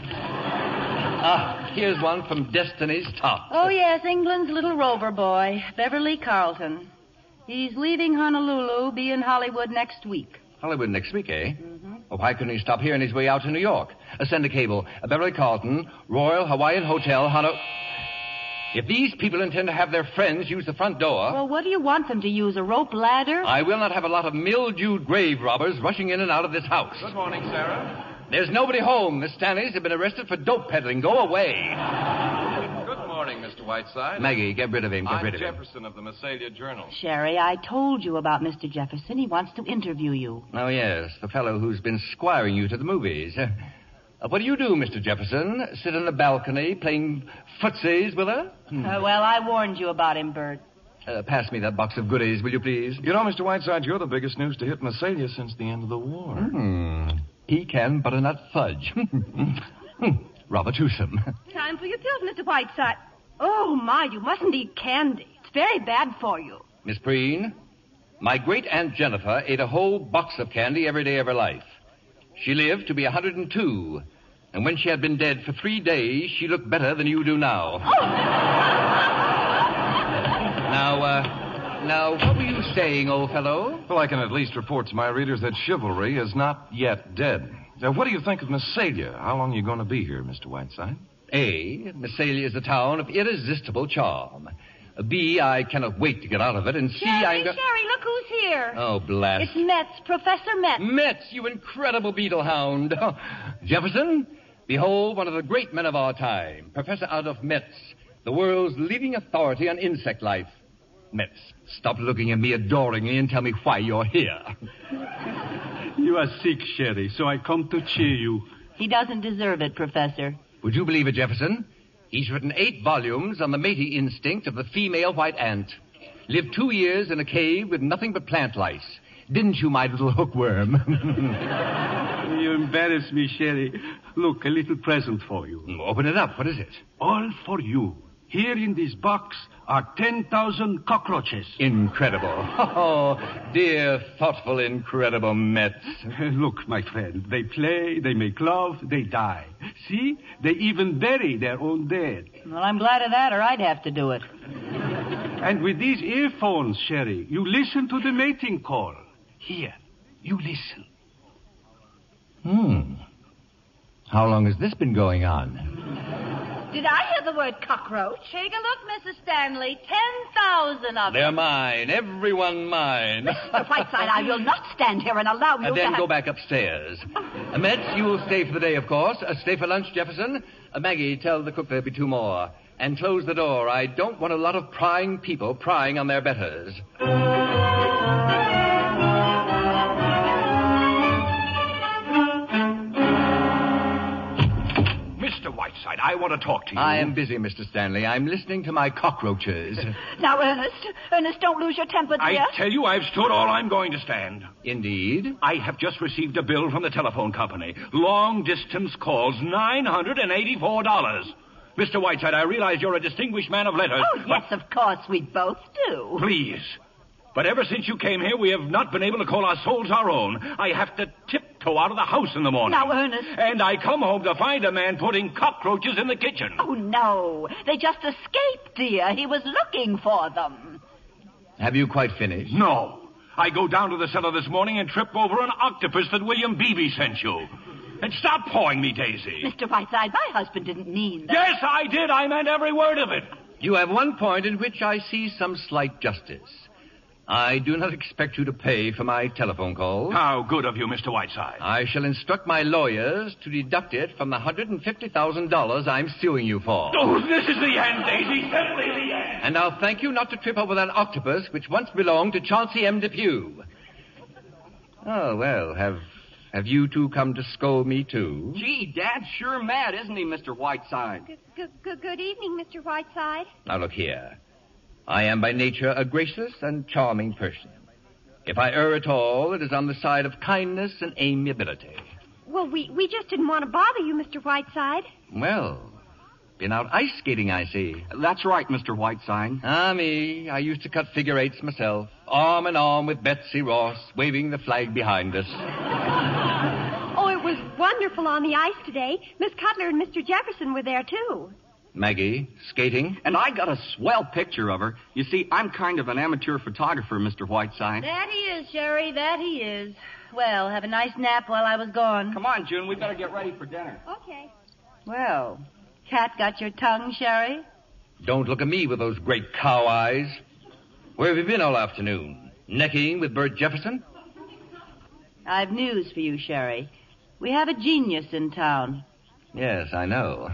Ah, here's one from Destiny's Top. Oh, yes, England's little rover boy, Beverly Carlton. He's leaving Honolulu, be in Hollywood next week. Hollywood next week, eh? Mm-hmm. Well, why couldn't he stop here on his way out to New York? Uh, send a cable. Uh, Beverly Carlton, Royal Hawaiian Hotel, Honolulu. If these people intend to have their friends use the front door... Well, what do you want them to use, a rope ladder? I will not have a lot of mildewed grave robbers rushing in and out of this house. Good morning, Sarah. There's nobody home. The Stanleys have been arrested for dope peddling. Go away. Good morning, Mister Whiteside. Maggie, get rid of him. Get I'm rid of Jefferson of the Massalia Journal. Sherry, I told you about Mister Jefferson. He wants to interview you. him. Oh, yes, the fellow who's been squiring you to the movies. Uh, what do you do, Mister Jefferson? Sit on the balcony playing footsies with her? Hmm. Uh, well, I warned you about him, Bert. Uh, pass me that box of goodies, will you please? You know, Mister Whiteside, you're the biggest news to hit Massalia since the end of the war. Hmm. Pecan butternut fudge. Rather toothsome. Time for your pills, Mister Whiteside. Oh, my, you mustn't eat candy. It's very bad for you. Miss Preen, my great-aunt Jennifer ate a whole box of candy every day of her life. She lived to be one hundred two, and when she had been dead for three days, she looked better than you do now. Oh. Now, uh, now, what were you saying, old fellow? Well, I can at least report to my readers that chivalry is not yet dead. Now, what do you think of Massalia? How long are you going to be here, Mister Whiteside? A, Massalia is a town of irresistible charm. B, I cannot wait to get out of it. And C, Sherry, I'm go- Sherry, look who's here. Oh, blast. It's Metz, Professor Metz. Metz, you incredible beetle hound. Jefferson, behold one of the great men of our time, Professor Adolf Metz, the world's leading authority on insect life. Metz, stop looking at me adoringly and tell me why you're here. You are sick, Sherry, so I come to cheer you. He doesn't deserve it, Professor. Would you believe it, Jefferson? He's written eight volumes on the mating instinct of the female white ant. Lived two years in a cave with nothing but plant lice. Didn't you, my little hookworm? You embarrass me, Sherry. Look, a little present for you. Open it up. What is it? All for you. Here in this box are ten thousand cockroaches. Incredible. Oh, dear, thoughtful, incredible Metz. Look, my friend, they play, they make love, they die. See? They even bury their own dead. Well, I'm glad of that, or I'd have to do it. And with these earphones, Sherry, you listen to the mating call. Here, you listen. Hmm. How long has this been going on? Did I hear the word cockroach? Take a look, Missus Stanley. Ten thousand of them. They're mine. Everyone mine. Mister Whiteside, I will not stand here and allow you and to... then have... go back upstairs. uh, Metz, you will stay for the day, of course. Uh, stay for lunch, Jefferson. Uh, Maggie, tell the cook there'll be two more. And close the door. I don't want a lot of prying people prying on their betters. I want to talk to you. I am busy, Mister Stanley. I'm listening to my cockroaches. Now, Ernest, Ernest, don't lose your temper, dear. I tell you, I've stood all I'm going to stand. Indeed? I have just received a bill from the telephone company. Long-distance calls, nine hundred eighty-four dollars. Mister Whiteside, I realize you're a distinguished man of letters. Oh, yes, of course, we both do. Please. But ever since you came here, we have not been able to call our souls our own. I have to tiptoe out of the house in the morning. Now, Ernest. And I come home to find a man putting cockroaches in the kitchen. Oh, no. They just escaped, dear. He was looking for them. Have you quite finished? No. I go down to the cellar this morning and trip over an octopus that William Beebe sent you. And stop pawing me, Daisy. Mister Whiteside, my husband didn't mean that. Yes, I did. I meant every word of it. You have one point in which I see some slight justice. I do not expect you to pay for my telephone calls. How good of you, Mister Whiteside. I shall instruct my lawyers to deduct it from the one hundred fifty thousand dollars I'm suing you for. Oh, this is the end, Daisy. Simply the end. And I'll thank you not to trip over that octopus which once belonged to Chauncey M. Depew. Oh, well, have have you two come to scold me, too? Gee, Dad's sure mad, isn't he, Mister Whiteside? Good, good, good, good evening, Mister Whiteside. Now, look here. I am by nature a gracious and charming person. If I err at all, it is on the side of kindness and amiability. Well, we, we just didn't want to bother you, Mister Whiteside. Well, been out ice skating, I see. That's right, Mister Whiteside. Ah, me. I used to cut figure eights myself, arm in arm with Betsy Ross, waving the flag behind us. Oh, it was wonderful on the ice today. Miss Cutler and Mister Jefferson were there, too. Maggie, skating? And I got a swell picture of her. You see, I'm kind of an amateur photographer, Mister Whiteside. That he is, Sherry, that he is. Well, have a nice nap while I was gone. Come on, June, we better get ready for dinner. Okay. Well, cat got your tongue, Sherry? Don't look at me with those great cow eyes. Where have you been all afternoon? Necking with Bert Jefferson? I've news for you, Sherry. We have a genius in town. Yes, I know.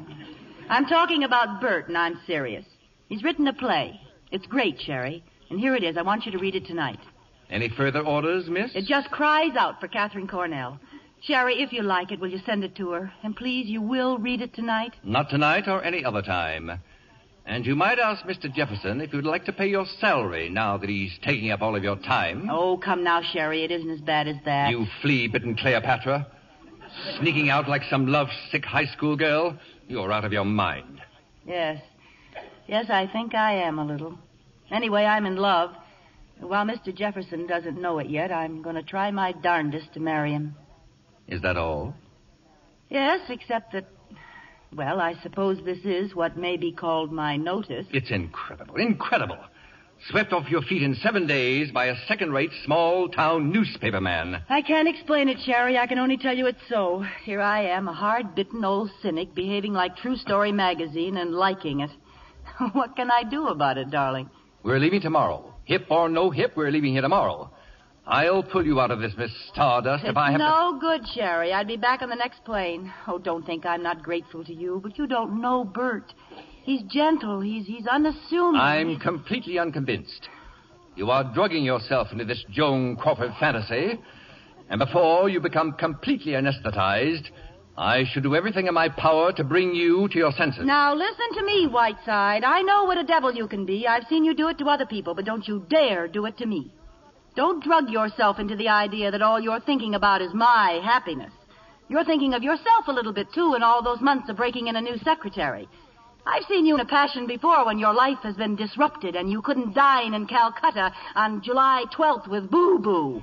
I'm talking about Bert, and I'm serious. He's written a play. It's great, Sherry. And here it is. I want you to read it tonight. Any further orders, miss? It just cries out for Catherine Cornell. Sherry, if you like it, will you send it to her? And please, you will read it tonight? Not tonight or any other time. And you might ask Mister Jefferson if you'd like to pay your salary now that he's taking up all of your time. Oh, come now, Sherry. It isn't as bad as that. You flea-bitten Cleopatra. Sneaking out like some love-sick high school girl. You're out of your mind. Yes. Yes, I think I am a little. Anyway, I'm in love. While Mister Jefferson doesn't know it yet, I'm going to try my darndest to marry him. Is that all? Yes, except that, well, I suppose this is what may be called my notice. It's incredible, incredible. Swept off your feet in seven days by a second-rate small-town newspaper man. I can't explain it, Sherry. I can only tell you it's so. Here I am, a hard-bitten old cynic, behaving like True Story magazine and liking it. What can I do about it, darling? We're leaving tomorrow. Hip or no hip, we're leaving here tomorrow. I'll pull you out of this, Miss Stardust, It's if I have no to... good, Sherry. I'd be back on the next plane. Oh, don't think I'm not grateful to you, but you don't know Bert. He's gentle. He's he's unassuming. I'm completely unconvinced. You are drugging yourself into this Joan Crawford fantasy, and before you become completely anesthetized, I should do everything in my power to bring you to your senses. Now, listen to me, Whiteside. I know what a devil you can be. I've seen you do it to other people, but don't you dare do it to me. Don't drug yourself into the idea that all you're thinking about is my happiness. You're thinking of yourself a little bit, too, in all those months of breaking in a new secretary. I've seen you in a passion before when your life has been disrupted and you couldn't dine in Calcutta on July twelfth with Boo Boo.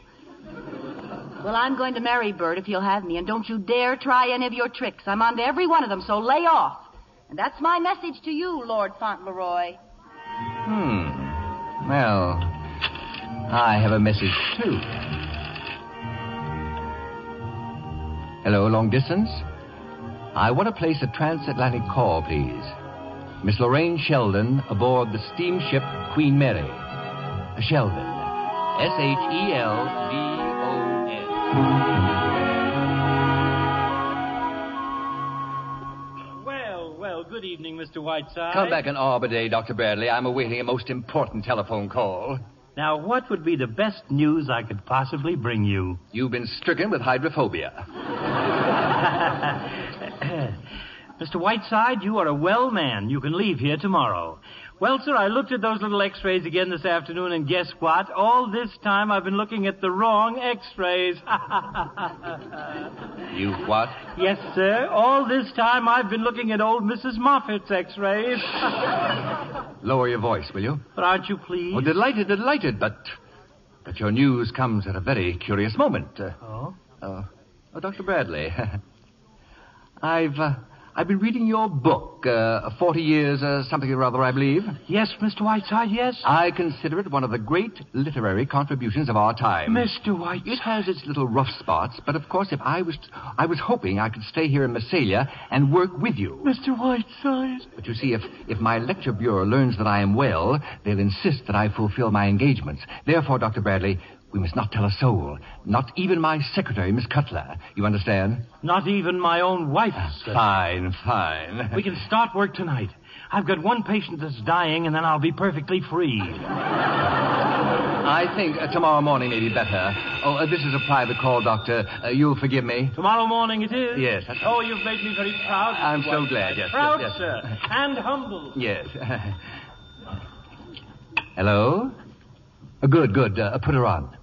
Well, I'm going to marry Bert if you'll have me, and don't you dare try any of your tricks. I'm on to every one of them, so lay off. And that's my message to you, Lord Fauntleroy. Hmm. Well, I have a message, too. Hello, long distance? I want to place a transatlantic call, please. Miss Lorraine Sheldon aboard the steamship Queen Mary. Sheldon. S H E L D O N. Well, well, good evening, Mister Whiteside. Come back in Arbor Day, Doctor Bradley. I'm awaiting a most important telephone call. Now, what would be the best news I could possibly bring you? You've been stricken with hydrophobia. Mister Whiteside, you are a well man. You can leave here tomorrow. Well, sir, I looked at those little x-rays again this afternoon, and guess what? All this time I've been looking at the wrong x-rays. You what? Yes, sir. All this time I've been looking at old Missus Moffat's x-rays. Lower your voice, will you? But aren't you pleased? Oh, delighted, delighted, but... But your news comes at a very curious moment. Uh, oh? Uh, oh, Doctor Bradley. I've... Uh, I've been reading your book, uh, forty years, uh, something or other, I believe. Yes, Mister Whiteside, yes. I consider it one of the great literary contributions of our time. Mister Whiteside. It has its little rough spots, but of course, if I was, I was hoping I could stay here in Massalia and work with you. Mister Whiteside. But you see, if, if my lecture bureau learns that I am well, they'll insist that I fulfill my engagements. Therefore, Doctor Bradley, we must not tell a soul. Not even my secretary, Miss Cutler. You understand? Not even my own wife. Sir. Fine, fine. We can start work tonight. I've got one patient that's dying, and then I'll be perfectly free. I think uh, tomorrow morning may be better. Oh, uh, this is a private call, Doctor. Uh, you'll forgive me. Tomorrow morning it is? Yes. That's... Oh, you've made me very proud. I'm so Whiteside. glad, yes. Proud, yes, yes. sir. And humble. Yes. Hello? Uh, good, good. Uh, put her on.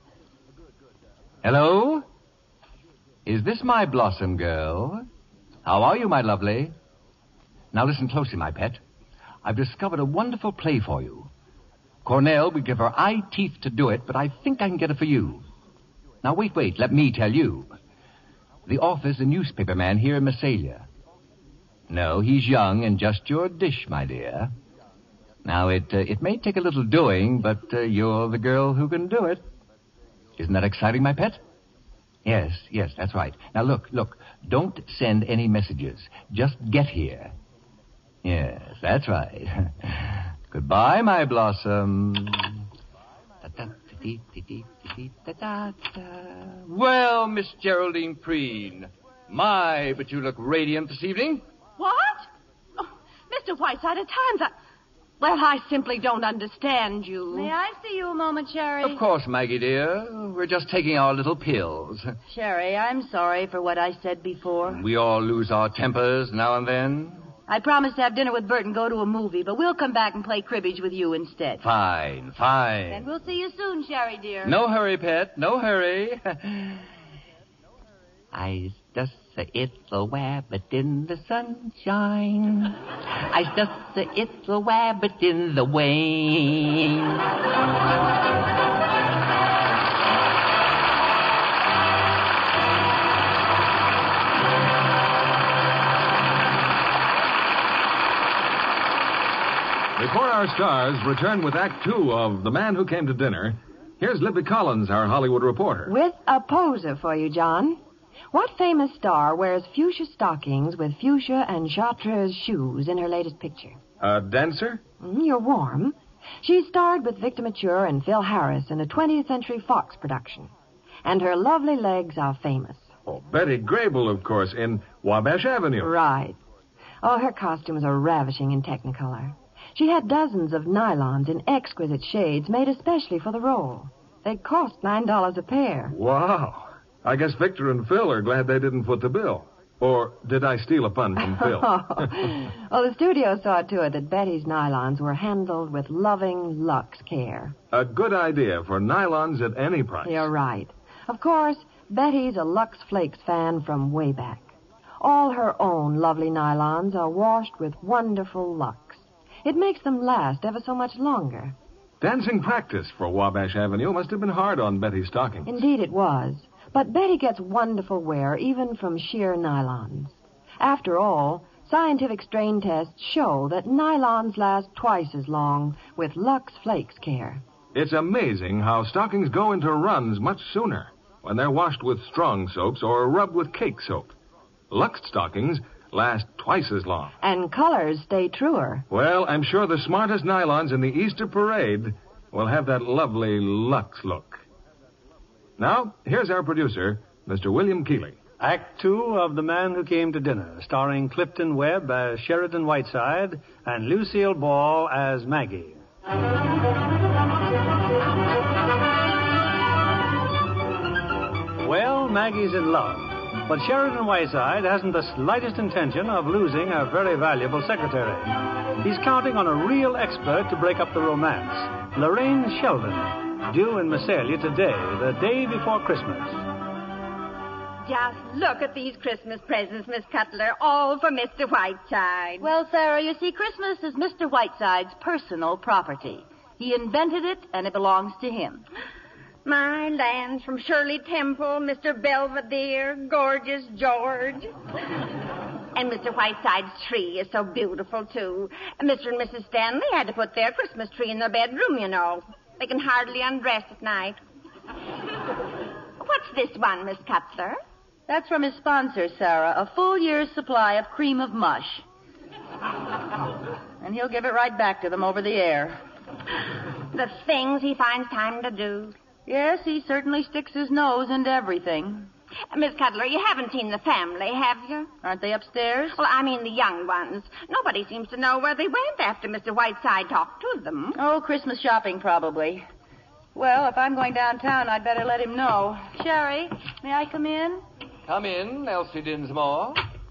Hello? Is this my Blossom girl? How are you, my lovely? Now listen closely, my pet. I've discovered a wonderful play for you. Cornell would give her eye teeth to do it, but I think I can get it for you. Now wait, wait, let me tell you. The author's a newspaper man here in Massalia. No, he's young and just your dish, my dear. Now, it uh, it may take a little doing, but uh, you're the girl who can do it. Isn't that exciting, my pet? Yes, yes, that's right. Now, look, look, don't send any messages. Just get here. Yes, that's right. Goodbye, my Blossom. Well, Miss Geraldine Preen. My, but you look radiant this evening. What? Oh, Mister Whiteside, at times I... Well, I simply don't understand you. May I see you a moment, Sherry? Of course, Maggie, dear. We're just taking our little pills. Sherry, I'm sorry for what I said before. We all lose our tempers now and then. I promised to have dinner with Bert and go to a movie, but we'll come back and play cribbage with you instead. Fine, fine. And we'll see you soon, Sherry, dear. No hurry, pet. No hurry. I just a it'll wabbit in the sunshine. I just a it'll wabbit in the rain. Before our stars return with Act Two of The Man Who Came to Dinner, here's Libby Collins, our Hollywood reporter. With a poser for you, John. What famous star wears fuchsia stockings with fuchsia and chartreuse shoes in her latest picture? A dancer? Mm, you're warm. She starred with Victor Mature and Phil Harris in a twentieth Century Fox production. And her lovely legs are famous. Oh, Betty Grable, of course, in Wabash Avenue. Right. Oh, her costumes are ravishing in Technicolor. She had dozens of nylons in exquisite shades made especially for the role. They cost nine dollars a pair. Wow. I guess Victor and Phil are glad they didn't foot the bill. Or did I steal a pun from Phil? Well, the studio saw to it that Betty's nylons were handled with loving luxe care. A good idea for nylons at any price. You're right. Of course, Betty's a Lux Flakes fan from way back. All her own lovely nylons are washed with wonderful Lux. It makes them last ever so much longer. Dancing practice for Wabash Avenue must have been hard on Betty's stockings. Indeed it was. But Betty gets wonderful wear even from sheer nylons. After all, scientific strain tests show that nylons last twice as long with Lux Flakes care. It's amazing how stockings go into runs much sooner when they're washed with strong soaps or rubbed with cake soap. Lux stockings last twice as long. And colors stay truer. Well, I'm sure the smartest nylons in the Easter parade will have that lovely Lux look. Now, here's our producer, Mister William Keeley. Act Two of The Man Who Came to Dinner, starring Clifton Webb as Sheridan Whiteside and Lucille Ball as Maggie. Well, Maggie's in love. But Sheridan Whiteside hasn't the slightest intention of losing a very valuable secretary. He's counting on a real expert to break up the romance, Lorraine Sheldon, due in Massalia today, the day before Christmas. Just look at these Christmas presents, Miss Cutler, all for Mister Whiteside. Well, Sarah, you see, Christmas is Mister Whiteside's personal property. He invented it, and it belongs to him. My lands from Shirley Temple, Mister Belvedere, gorgeous George. And Mister Whiteside's tree is so beautiful, too. And Mister and Missus Stanley had to put their Christmas tree in their bedroom, you know. They can hardly undress at night. What's this one, Miss Cutler? That's from his sponsor, Sarah, a full year's supply of cream of mush. And he'll give it right back to them over the air. The things he finds time to do. Yes, he certainly sticks his nose into everything. Uh, Miss Cutler, you haven't seen the family, have you? Aren't they upstairs? Well, I mean the young ones. Nobody seems to know where they went after Mister Whiteside talked to them. Oh, Christmas shopping, probably. Well, if I'm going downtown, I'd better let him know. Sherry, may I come in? Come in, Elsie Dinsmore.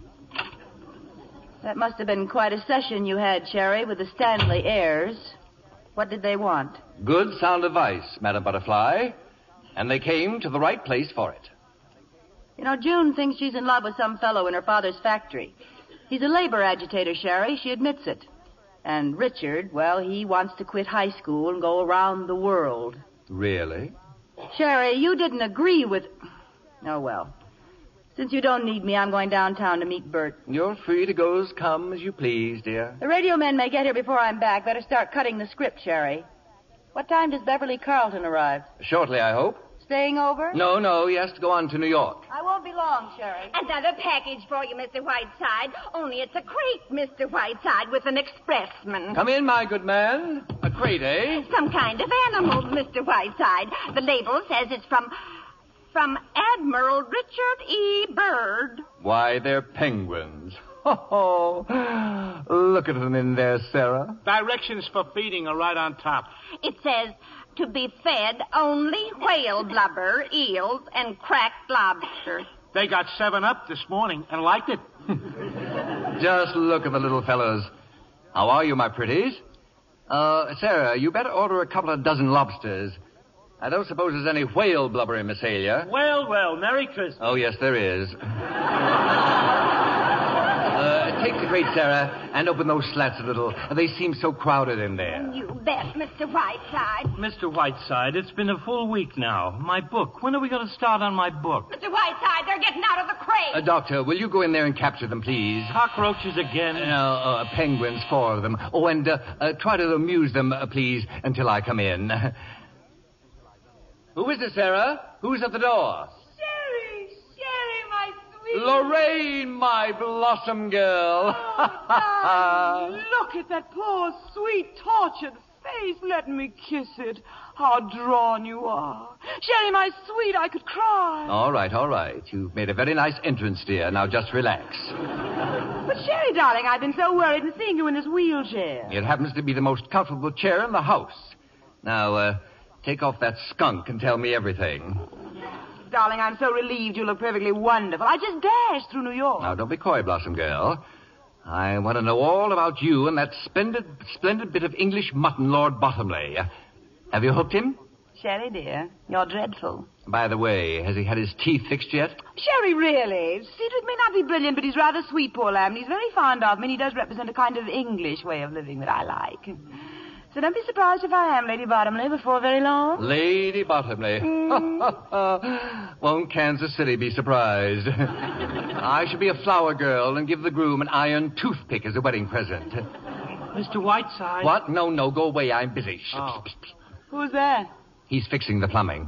That must have been quite a session you had, Sherry, with the Stanley heirs. What did they want? Good sound advice, Madam Butterfly. And they came to the right place for it. You know, June thinks she's in love with some fellow in her father's factory. He's a labor agitator, Sherry. She admits it. And Richard, well, he wants to quit high school and go around the world. Really? Sherry, you didn't agree with... Oh, well. Since you don't need me, I'm going downtown to meet Bert. You're free to go as come as you please, dear. The radio men may get here before I'm back. Better start cutting the script, Sherry. What time does Beverly Carlton arrive? Shortly, I hope. Staying over? No, no, he has to go on to New York. I won't be long, Sherry. Another package for you, Mister Whiteside. Only it's a crate, Mister Whiteside, with an expressman. Come in, my good man. A crate, eh? Some kind of animal, Mister Whiteside. The label says it's from... from Admiral Richard E. Byrd. Why, they're penguins. Oh, look at them in there, Sarah. Directions for feeding are right on top. It says to be fed only whale blubber, eels, and cracked lobster. They got seven up this morning and liked it. Just look at the little fellows. How are you, my pretties? Uh, Sarah, you better order a couple of dozen lobsters. I don't suppose there's any whale blubber in Massalia. Well, well, Merry Christmas. Oh, yes, there is. uh, take the crate, Sarah, and open those slats a little. They seem so crowded in there. You bet, Mister Whiteside. Mister Whiteside, it's been a full week now. My book. When are we going to start on my book? Mister Whiteside, they're getting out of the crate. Uh, doctor, will you go in there and capture them, please? Cockroaches again? No, uh, penguins, four of them. Oh, and uh, uh, try to amuse them, uh, please, until I come in. Who is it, Sarah? Who's at the door? Sherry, Sherry, my sweet... Lorraine, my blossom girl. Oh, look at that poor, sweet, tortured face. Let me kiss it. How drawn you are. Sherry, my sweet, I could cry. All right, all right. You've made a very nice entrance, dear. Now just relax. But, Sherry, darling, I've been so worried in seeing you in this wheelchair. It happens to be the most comfortable chair in the house. Now, uh... take off that skunk and tell me everything. Darling, I'm so relieved you look perfectly wonderful. I just dashed through New York. Now, don't be coy, Blossom Girl. I want to know all about you and that splendid, splendid bit of English mutton, Lord Bottomley. Have you hooked him? Sherry, dear, you're dreadful. By the way, has he had his teeth fixed yet? Sherry, really. Cedric may not be brilliant, but he's rather sweet, poor lamb. He's very fond of me, and he does represent a kind of English way of living that I like. So don't be surprised if I am Lady Bottomley before very long. Lady Bottomley. Mm. Won't Kansas City be surprised? I should be a flower girl and give the groom an iron toothpick as a wedding present. Mister Whiteside. What? No, no, go away. I'm busy. Shh, oh. shh, shh. Who's that? He's fixing the plumbing.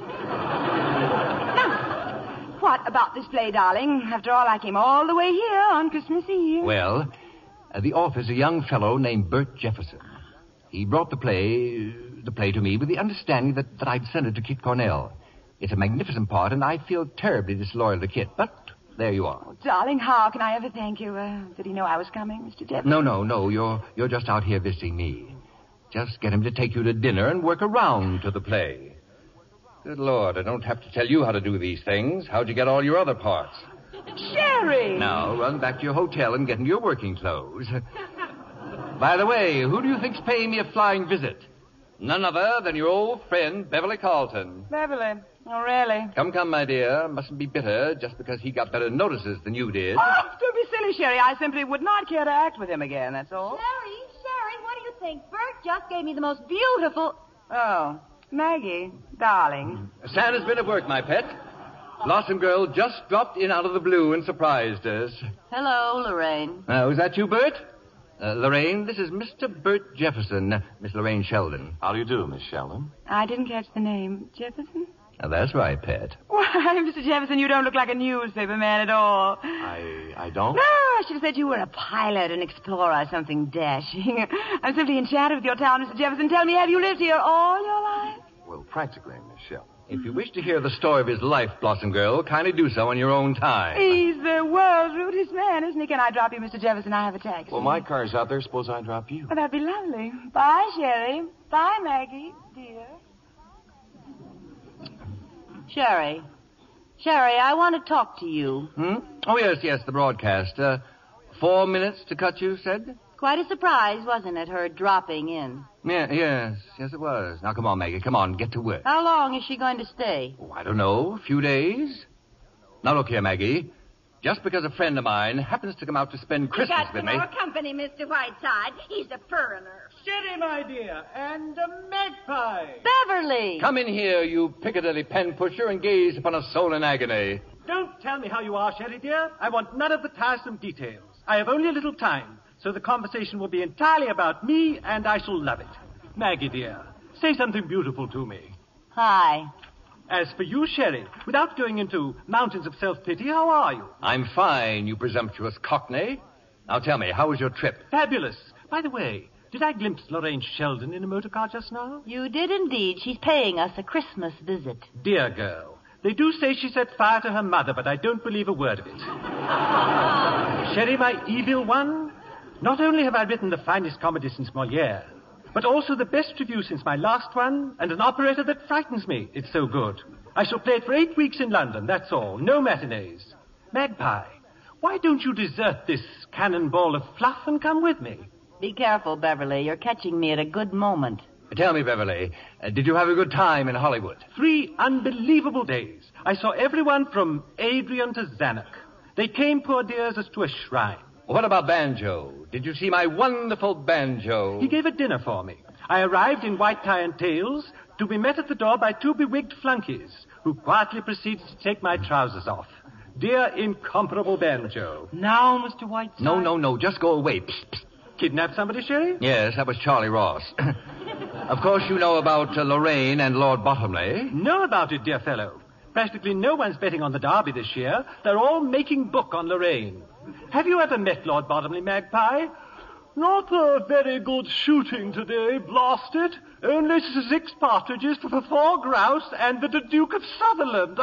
Now, what about this play, darling? After all, I came all the way here on Christmas Eve. Well, uh, the author's a young fellow named Bert Jefferson. He brought the play, the play to me with the understanding that, that I'd send it to Kit Cornell. It's a magnificent part, and I feel terribly disloyal to Kit, but there you are. Oh, darling, how can I ever thank you? Uh, did he know I was coming, Mister Jefferson? No, no, no. You're you're just out here visiting me. Just get him to take you to dinner and work around to the play. Good Lord, I don't have to tell you how to do these things. How'd you get all your other parts? Sherry! Now, run back to your hotel and get into your working clothes. By the way, who do you think's paying me a flying visit? None other than your old friend, Beverly Carlton. Beverly? Oh, really? Come, come, my dear. Mustn't be bitter just because he got better notices than you did. Oh, don't be silly, Sherry. I simply would not care to act with him again, that's all. Sherry, Sherry, what do you think? Bert just gave me the most beautiful... Oh, Maggie, darling. Santa's been at work, my pet. Blossom Girl just dropped in out of the blue and surprised us. Hello, Lorraine. Uh, was that you, Bert? Uh, Lorraine, this is Mister Bert Jefferson, uh, Miss Lorraine Sheldon. How do you do, Miss Sheldon? I didn't catch the name. Jefferson? Uh, that's right, pet. Why, Mister Jefferson, you don't look like a newspaper man at all. I I don't? No, I should have said you were a pilot, an explorer, something dashing. I'm simply enchanted with your town, Mister Jefferson. Tell me, have you lived here all your life? Well, practically, Miss Sheldon. If you wish to hear the story of his life, Blossom Girl, kindly do so on your own time. He's the world's rudest man, isn't he? Can I drop you, Mister Jefferson? I have a taxi. Well, my car's out there. Suppose I drop you. Well, that'd be lovely. Bye, Sherry. Bye, Maggie, dear. Sherry. Sherry, I want to talk to you. Hmm? Oh, yes, yes, the broadcast. Uh, four minutes to cut, you said? Quite a surprise, wasn't it, her dropping in? Yeah, yes, yes, it was. Now, come on, Maggie, come on, get to work. How long is she going to stay? Oh, I don't know, a few days. Now, look here, Maggie. Just because a friend of mine happens to come out to spend Christmas you got with some me... more company, Mister Whiteside. He's a foreigner. Steady, my dear, and a magpie. Beverly! Come in here, you Piccadilly pen pusher, and gaze upon a soul in agony. Don't tell me how you are, Sherry, dear. I want none of the tiresome details. I have only a little time, so the conversation will be entirely about me, and I shall love it. Maggie, dear, say something beautiful to me. Hi. As for you, Sherry, without going into mountains of self-pity, how are you? I'm fine, you presumptuous cockney. Now tell me, how was your trip? Fabulous. By the way, did I glimpse Lorraine Sheldon in a motor car just now? You did indeed. She's paying us a Christmas visit. Dear girl, they do say she set fire to her mother, but I don't believe a word of it. Sherry, my evil one, not only have I written the finest comedy since Molière, but also the best review since my last one, and an operetta that frightens me. It's so good. I shall play it for eight weeks in London, that's all. No matinees. Magpie, why don't you desert this cannonball of fluff and come with me? Be careful, Beverly. You're catching me at a good moment. Tell me, Beverly, uh, did you have a good time in Hollywood? Three unbelievable days. I saw everyone from Adrian to Zanuck. They came, poor dears, as to a shrine. What about Banjo? Did you see my wonderful Banjo? He gave a dinner for me. I arrived in white tie and tails to be met at the door by two bewigged flunkies who quietly proceeded to take my trousers off. Dear, incomparable Banjo. Now, Mister Whiteside? No, no, no. Just go away. Psst, psst. Kidnapped somebody, Sherry? Yes, that was Charlie Ross. Of course, you know about uh, Lorraine and Lord Bottomley. Know about it, dear fellow. Practically no one's betting on the Derby this year. They're all making book on Lorraine. Have you ever met Lord Bottomley, Magpie? Not a very good shooting today, blast it. Only six partridges for four grouse and the Duke of Sutherland.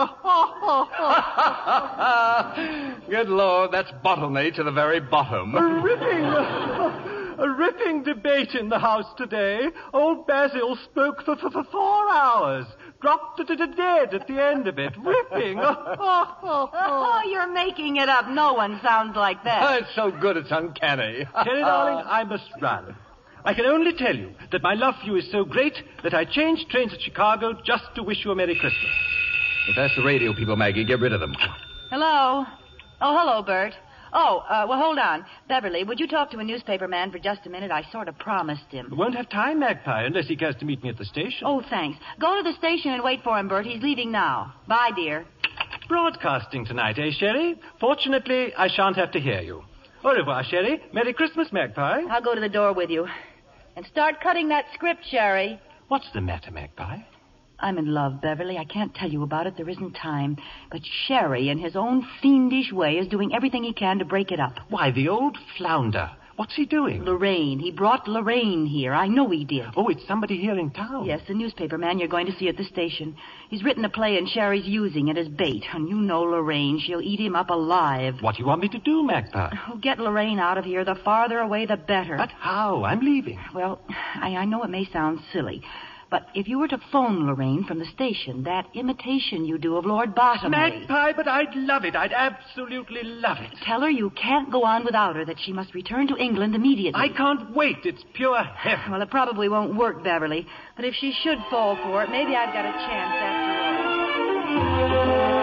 Good Lord, that's Bottomley to the very bottom. A ripping, a ripping debate in the House today. Old Basil spoke for, for, for four hours. Dropped to, to, to dead at the end of it. Ripping. Oh, you're making it up. No one sounds like that. Oh, it's so good it's uncanny. Sherry, darling, I must run. I can only tell you that my love for you is so great that I changed trains at Chicago just to wish you a Merry Christmas. If that's the radio people, Maggie, get rid of them. Hello. Oh, hello, Bert. Oh, uh, well, hold on. Beverly, would you talk to a newspaper man for just a minute? I sort of promised him. Won't have time, Magpie, unless he cares to meet me at the station. Oh, thanks. Go to the station and wait for him, Bert. He's leaving now. Bye, dear. Broadcasting tonight, eh, Sherry? Fortunately, I shan't have to hear you. Au revoir, Sherry. Merry Christmas, Magpie. I'll go to the door with you. And start cutting that script, Sherry. What's the matter, Magpie? I'm in love, Beverly. I can't tell you about it. There isn't time. But Sherry, in his own fiendish way, is doing everything he can to break it up. Why, the old flounder. What's he doing? Lorraine. He brought Lorraine here. I know he did. Oh, it's somebody here in town. Yes, the newspaper man you're going to see at the station. He's written a play and Sherry's using it as bait. And you know Lorraine. She'll eat him up alive. What do you want me to do, Magpie? Oh, get Lorraine out of here. The farther away, the better. But how? I'm leaving. Well, I, I know it may sound silly. But if you were to phone Lorraine from the station, that imitation you do of Lord Bottomley... Magpie, but I'd love it. I'd absolutely love it. Tell her you can't go on without her, that she must return to England immediately. I can't wait. It's pure heaven. Well, it probably won't work, Beverly. But if she should fall for it, maybe I've got a chance after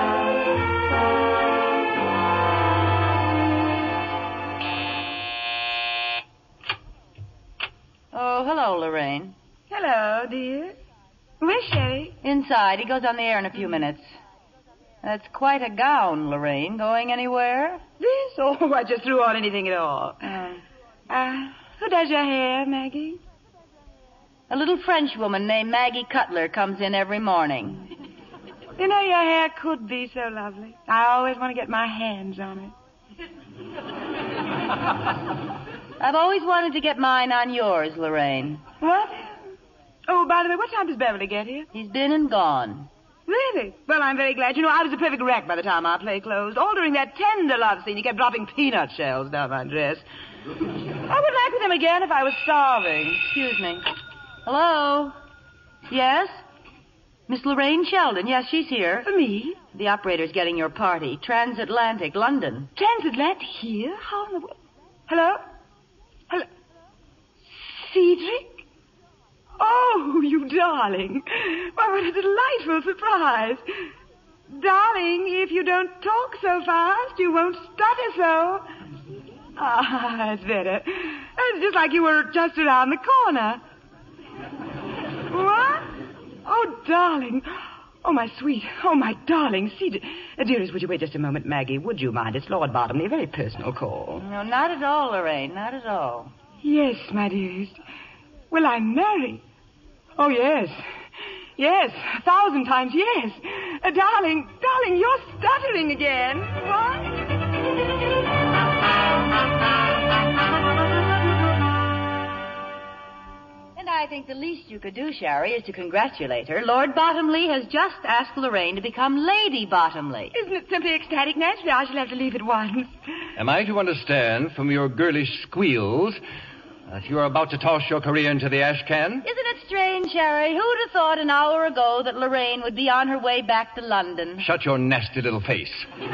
all. Oh, hello, Lorraine. Hello, dear. Where's Sherry? Inside. He goes on the air in a few minutes. That's quite a gown, Lorraine. Going anywhere? This? Oh, I just threw on anything at all. Uh, uh, who does your hair, Maggie? A little French woman named Maggie Cutler comes in every morning. You know, your hair could be so lovely. I always want to get my hands on it. I've always wanted to get mine on yours, Lorraine. What? Oh, by the way, what time does Beverly get here? He's been and gone. Really? Well, I'm very glad. You know, I was a perfect wreck by the time our play closed. All during that tender love scene, he kept dropping peanut shells down my dress. I would act with him again if I was starving. Excuse me. Hello? Yes? Miss Lorraine Sheldon. Yes, she's here. For me? The operator's getting your party. Transatlantic, London. Transatlantic? Here? How in the world? Hello? Hello? Cedric? Oh, you darling. Why, what a delightful surprise. Darling, if you don't talk so fast, you won't stutter so. Ah, that's better. It's just like you were just around the corner. What? Oh, darling. Oh, my sweet. Oh, my darling. See, uh, dearest, would you wait just a moment, Maggie? Would you mind? It's Lord Bottomley, a very personal call. No, not at all, Lorraine. Not at all. Yes, my dearest. Will I marry? Oh, yes. Yes, a thousand times yes. Uh, darling, darling, you're stuttering again. What? And I think the least you could do, Sherry, is to congratulate her. Lord Bottomley has just asked Lorraine to become Lady Bottomley. Isn't it simply ecstatic? Naturally, I shall have to leave at once. Am I to understand from your girlish squeals that you're about to toss your career into the ash can? Isn't it strange, Sherry? Who'd have thought an hour ago that Lorraine would be on her way back to London? Shut your nasty little face.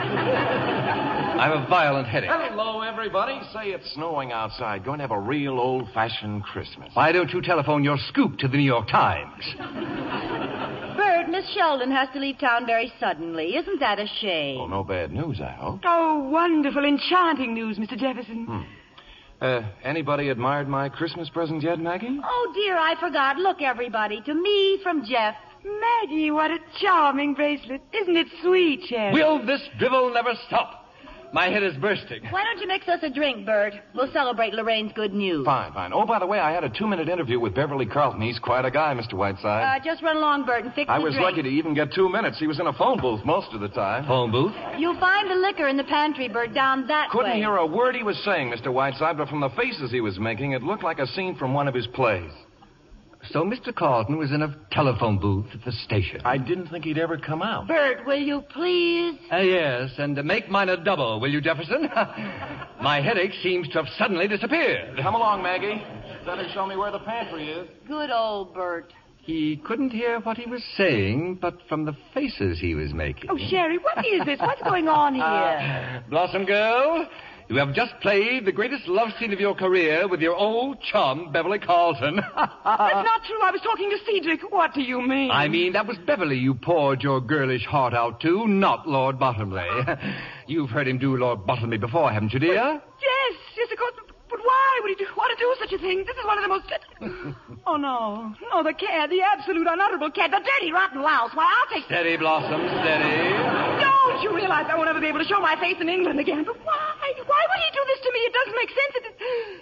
I have a violent headache. Hello, everybody. Say it's snowing outside. Going to have a real old-fashioned Christmas. Why don't you telephone your scoop to the New York Times? Bert, Miss Sheldon has to leave town very suddenly. Isn't that a shame? Oh, no bad news, I hope. Oh, wonderful, enchanting news, Mister Jefferson. Hmm. Uh, anybody admired my Christmas present yet, Maggie? Oh, dear, I forgot. Look, everybody, to me from Jeff. Maggie, what a charming bracelet. Isn't it sweet, Sherry? Will this drivel never stop? My head is bursting. Why don't you mix us a drink, Bert? We'll celebrate Lorraine's good news. Fine, fine. Oh, by the way, I had a two-minute interview with Beverly Carlton. He's quite a guy, Mister Whiteside. Uh, just run along, Bert, and fix I the was drink. lucky to even get two minutes. He was in a phone booth most of the time. Phone booth? You'll find the liquor in the pantry, Bert, down that Couldn't way. hear a word he was saying, Mister Whiteside, but from the faces he was making, it looked like a scene from one of his plays. So Mister Carlton was in a telephone booth at the station. I didn't think he'd ever come out. Bert, will you please? Uh, yes, and uh, make mine a double, will you, Jefferson? My headache seems to have suddenly disappeared. Come along, Maggie. Better show me where the pantry is. Good old Bert. He couldn't hear what he was saying, but from the faces he was making. Oh, Sherry, what is this? What's going on here? Uh, Blossom girl, you have just played the greatest love scene of your career with your old chum, Beverly Carlton. That's not true. I was talking to Cedric. What do you mean? I mean, that was Beverly you poured your girlish heart out to, not Lord Bottomley. You've heard him do Lord Bottomley before, haven't you, dear? Yes, yes, of course. But why would he do, want to do such a thing? This is one of the most... Oh, no. No, the cad, the absolute unutterable cad, the dirty, rotten louse. Why, I'll take... Steady, Blossom, steady. Don't you realize I won't ever be able to show my face in England again? But why? Why would he do this to me? It doesn't make sense. It...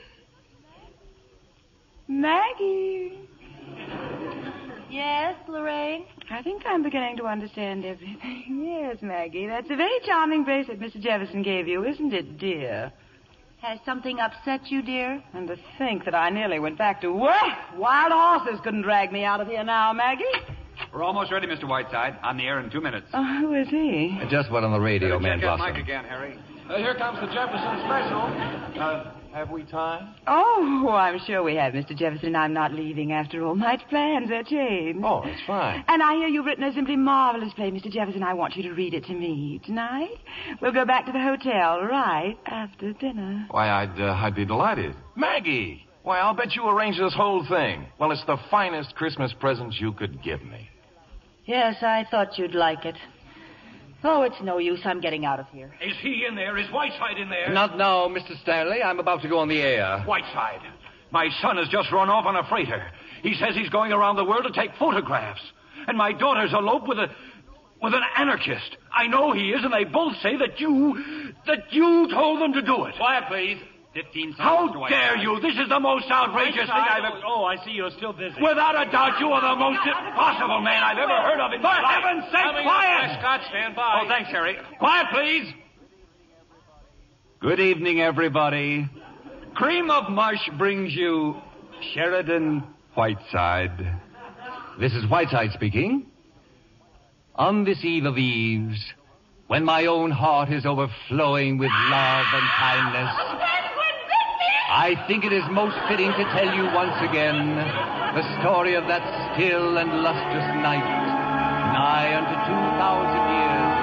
Maggie. Yes, Lorraine? I think I'm beginning to understand everything. Yes, Maggie. That's a very charming bracelet Mister Jefferson gave you, isn't it, dear? Has something upset you, dear? And to think that I nearly went back to work. Wild horses couldn't drag me out of here now, Maggie. We're almost ready, Mister Whiteside. On the air in two minutes. Oh, who is he? Just what on the radio, Better man, check that Blossom. mic again, Harry. Uh, here comes the Jefferson special. Uh, Have we time? Oh, I'm sure we have, Mister Jefferson. I'm not leaving after all. My plans are changed. Oh, that's fine. And I hear you've written a simply marvelous play, Mister Jefferson. I want you to read it to me tonight. We'll go back to the hotel right after dinner. Why, I'd, uh, I'd be delighted. Maggie! Why, I'll bet you arranged this whole thing. Well, it's the finest Christmas present you could give me. Yes, I thought you'd like it. Oh, it's no use. I'm getting out of here. Is he in there? Is Whiteside in there? Not now, Mister Stanley. I'm about to go on the air. Whiteside. My son has just run off on a freighter. He says he's going around the world to take photographs. And my daughter's eloped with a... with an anarchist. I know he is, and they both say that you... that you told them to do it. Quiet, please. Fifteen seconds. How dare you? This is the most outrageous thing I've ever... Oh, I see you're still busy. Without a doubt, you are the most impossible man I've ever heard of in my life. For heaven's sake, quiet! Scott, stand by. Oh, thanks, Harry. Quiet, please. Good evening, everybody. Cream of Mush brings you Sheridan Whiteside. This is Whiteside speaking. On this eve of eves, when my own heart is overflowing with love and kindness, I think it is most fitting to tell you once again the story of that still and lustrous night, nigh unto two thousand years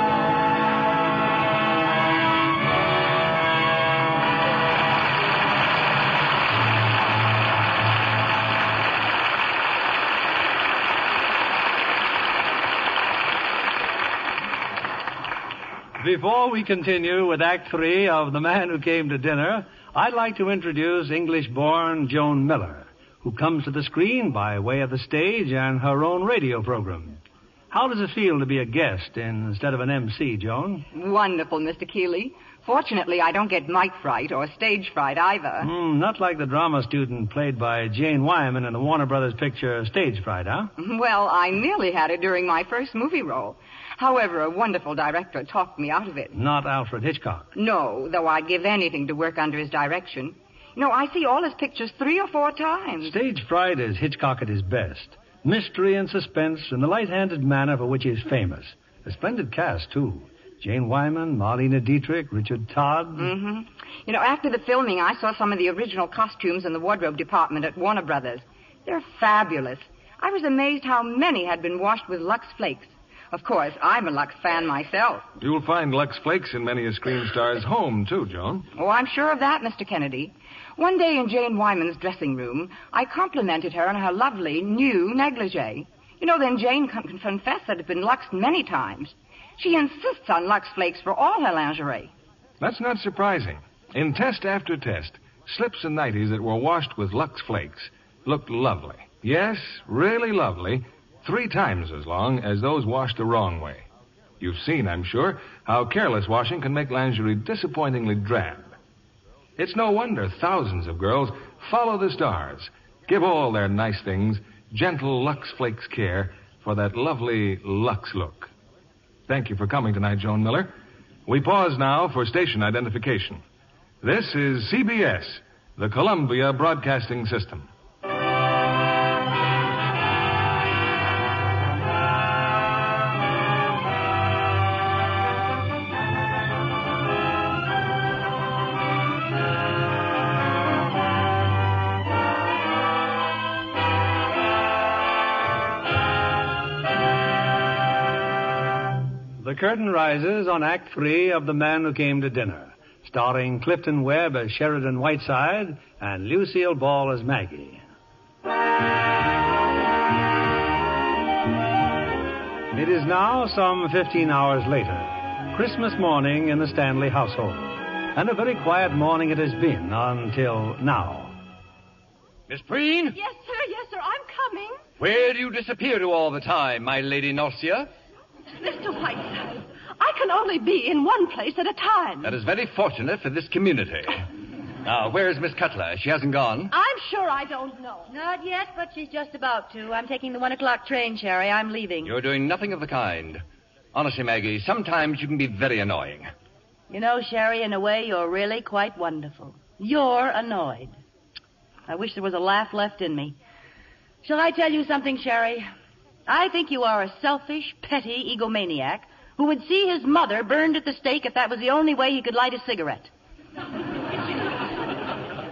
Before we continue with Act Three of The Man Who Came to Dinner, I'd like to introduce English-born Joan Miller, who comes to the screen by way of the stage and her own radio program. How does it feel to be a guest instead of an M C, Joan? Wonderful, Mister Keeley. Fortunately, I don't get mic fright or stage fright either. Mm, not like the drama student played by Jane Wyman in the Warner Brothers picture Stage Fright, huh? Well, I nearly had it during my first movie role. However, a wonderful director talked me out of it. Not Alfred Hitchcock. No, though I'd give anything to work under his direction. You know, I see all his pictures three or four times. Stage Fright is Hitchcock at his best. Mystery and suspense in the light-handed manner for which he is famous. A splendid cast, too. Jane Wyman, Marlene Dietrich, Richard Todd. Mm-hmm. You know, after the filming, I saw some of the original costumes in the wardrobe department at Warner Brothers. They're fabulous. I was amazed how many had been washed with Lux Flakes. Of course, I'm a Lux fan myself. You'll find Lux Flakes in many a screen star's home, too, Joan. Oh, I'm sure of that, Mister Kennedy. One day in Jane Wyman's dressing room, I complimented her on her lovely new negligee. You know, then Jane con- confessed that it had been luxed many times. She insists on Lux Flakes for all her lingerie. That's not surprising. In test after test, slips and nighties that were washed with Lux Flakes looked lovely. Yes, really lovely. Three times as long as those washed the wrong way. You've seen, I'm sure, how careless washing can make lingerie disappointingly drab. It's no wonder thousands of girls follow the stars, give all their nice things gentle Lux Flakes care for that lovely Lux look. Thank you for coming tonight, Joan Miller. We pause now for station identification. This is C B S, the Columbia Broadcasting System. The curtain rises on Act Three of The Man Who Came to Dinner, starring Clifton Webb as Sheridan Whiteside and Lucille Ball as Maggie. It is now some fifteen hours later, Christmas morning in the Stanley household, and a very quiet morning it has been until now. Miss Preen? Yes, sir, yes, sir, I'm coming. Where do you disappear to all the time, my Lady Norcia? Mister Whiteside, I can only be in one place at a time. That is very fortunate for this community. Now, where is Miss Cutler? She hasn't gone. I'm sure I don't know. Not yet, but she's just about to. I'm taking the one o'clock train, Sherry. I'm leaving. You're doing nothing of the kind. Honestly, Maggie, sometimes you can be very annoying. You know, Sherry, in a way, you're really quite wonderful. You're annoyed. I wish there was a laugh left in me. Shall I tell you something, Sherry? I think you are a selfish, petty egomaniac who would see his mother burned at the stake if that was the only way he could light a cigarette.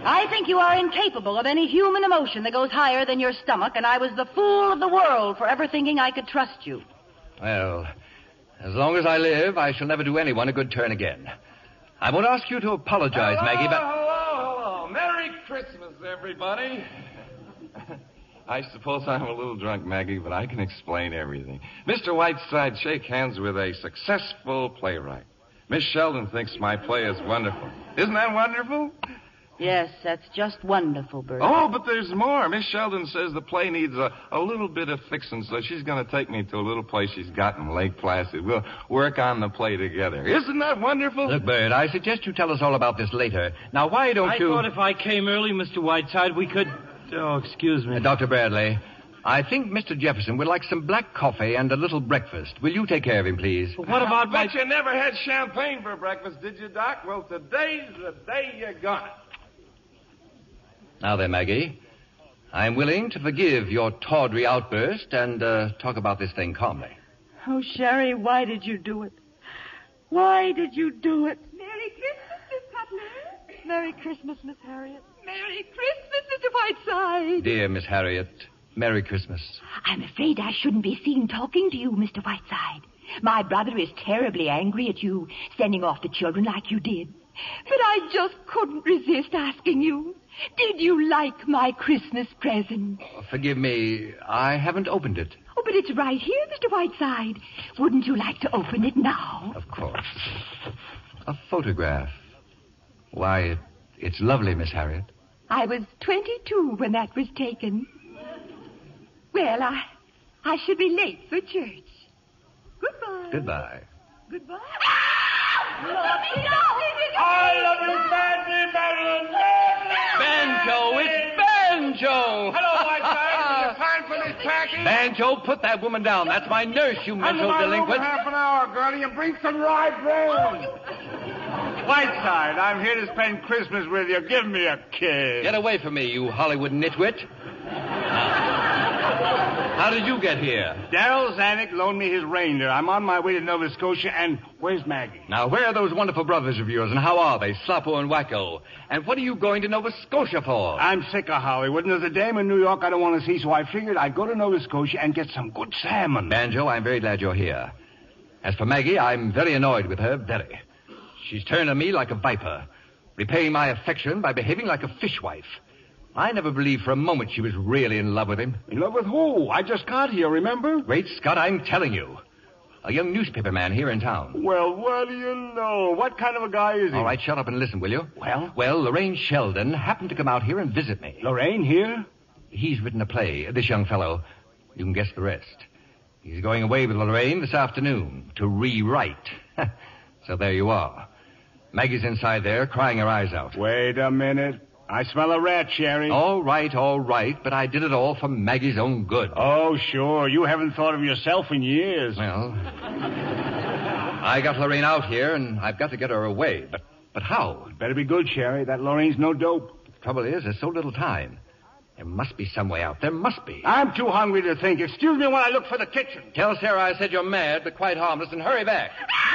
I think you are incapable of any human emotion that goes higher than your stomach, and I was the fool of the world for ever thinking I could trust you. Well, as long as I live, I shall never do anyone a good turn again. I won't ask you to apologize, hello, Maggie, but... Hello, hello. Merry Christmas, everybody. I suppose I'm a little drunk, Maggie, but I can explain everything. Mister Whiteside, shake hands with a successful playwright. Miss Sheldon thinks my play is wonderful. Isn't that wonderful? Yes, that's just wonderful, Bert. Oh, but there's more. Miss Sheldon says the play needs a, a little bit of fixing, so she's going to take me to a little place she's got in Lake Placid. We'll work on the play together. Isn't that wonderful? Look, Bert, I suggest you tell us all about this later. Now, why don't I you... I thought if I came early, Mister Whiteside, we could... Oh, excuse me. Uh, Doctor Bradley, I think Mister Jefferson would like some black coffee and a little breakfast. Will you take care of him, please? What about my... Bet you never had champagne for breakfast, did you, Doc? Well, today's the day you got it. Now then, Maggie, I'm willing to forgive your tawdry outburst and uh, talk about this thing calmly. Oh, Sherry, why did you do it? Why did you do it? Merry Christmas, Miss Cutler. Merry Christmas, Miss Harriet. Merry Christmas, Mister Whiteside. Dear Miss Harriet, Merry Christmas. I'm afraid I shouldn't be seen talking to you, Mister Whiteside. My brother is terribly angry at you sending off the children like you did. But I just couldn't resist asking you. Did you like my Christmas present? Oh, forgive me, I haven't opened it. Oh, but it's right here, Mister Whiteside. Wouldn't you like to open it now? Of course. A photograph. Why, it, it's lovely, Miss Harriet. I was twenty-two when that was taken. Well, I, I should be late for church. Goodbye. Goodbye. Goodbye. I love you madly, Madeline, madly. Banjo, it's Banjo. Hello, Whiteside. Is it time for this packing? Banjo, put that woman down. That's my nurse, you mental delinquent. half an hour, girlie, and bring some rye bread. Whiteside, I'm here to spend Christmas with you. Give me a kiss. Get away from me, you Hollywood nitwit. How did you get here? Darrell Zanuck loaned me his reindeer. I'm on my way to Nova Scotia, and where's Maggie? Now, where are those wonderful brothers of yours, and how are they, Sloppo and Wacko? And what are you going to Nova Scotia for? I'm sick of Hollywood, and there's a dame in New York I don't want to see, so I figured I'd go to Nova Scotia and get some good salmon. Banjo, I'm very glad you're here. As for Maggie, I'm very annoyed with her, very. She's turned on me like a viper, repaying my affection by behaving like a fishwife. I never believed for a moment she was really in love with him. In love with who? I just got here, remember? Great Scott, I'm telling you. A young newspaper man here in town. Well, what do you know? What kind of a guy is he? All right, shut up and listen, will you? Well? Well, Lorraine Sheldon happened to come out here and visit me. Lorraine here? He's written a play, this young fellow. You can guess the rest. He's going away with Lorraine this afternoon to rewrite. So there you are. Maggie's inside there, crying her eyes out. Wait a minute. I smell a rat, Sherry. All right, all right, but I did it all for Maggie's own good. Oh, sure. You haven't thought of yourself in years. Well, I got Lorraine out here, and I've got to get her away. But but how? It better be good, Sherry. That Lorraine's no dope. The trouble is, there's so little time. There must be some way out. There must be. I'm too hungry to think. Excuse me while I look for the kitchen. Tell Sarah I said you're mad, but quite harmless, and hurry back.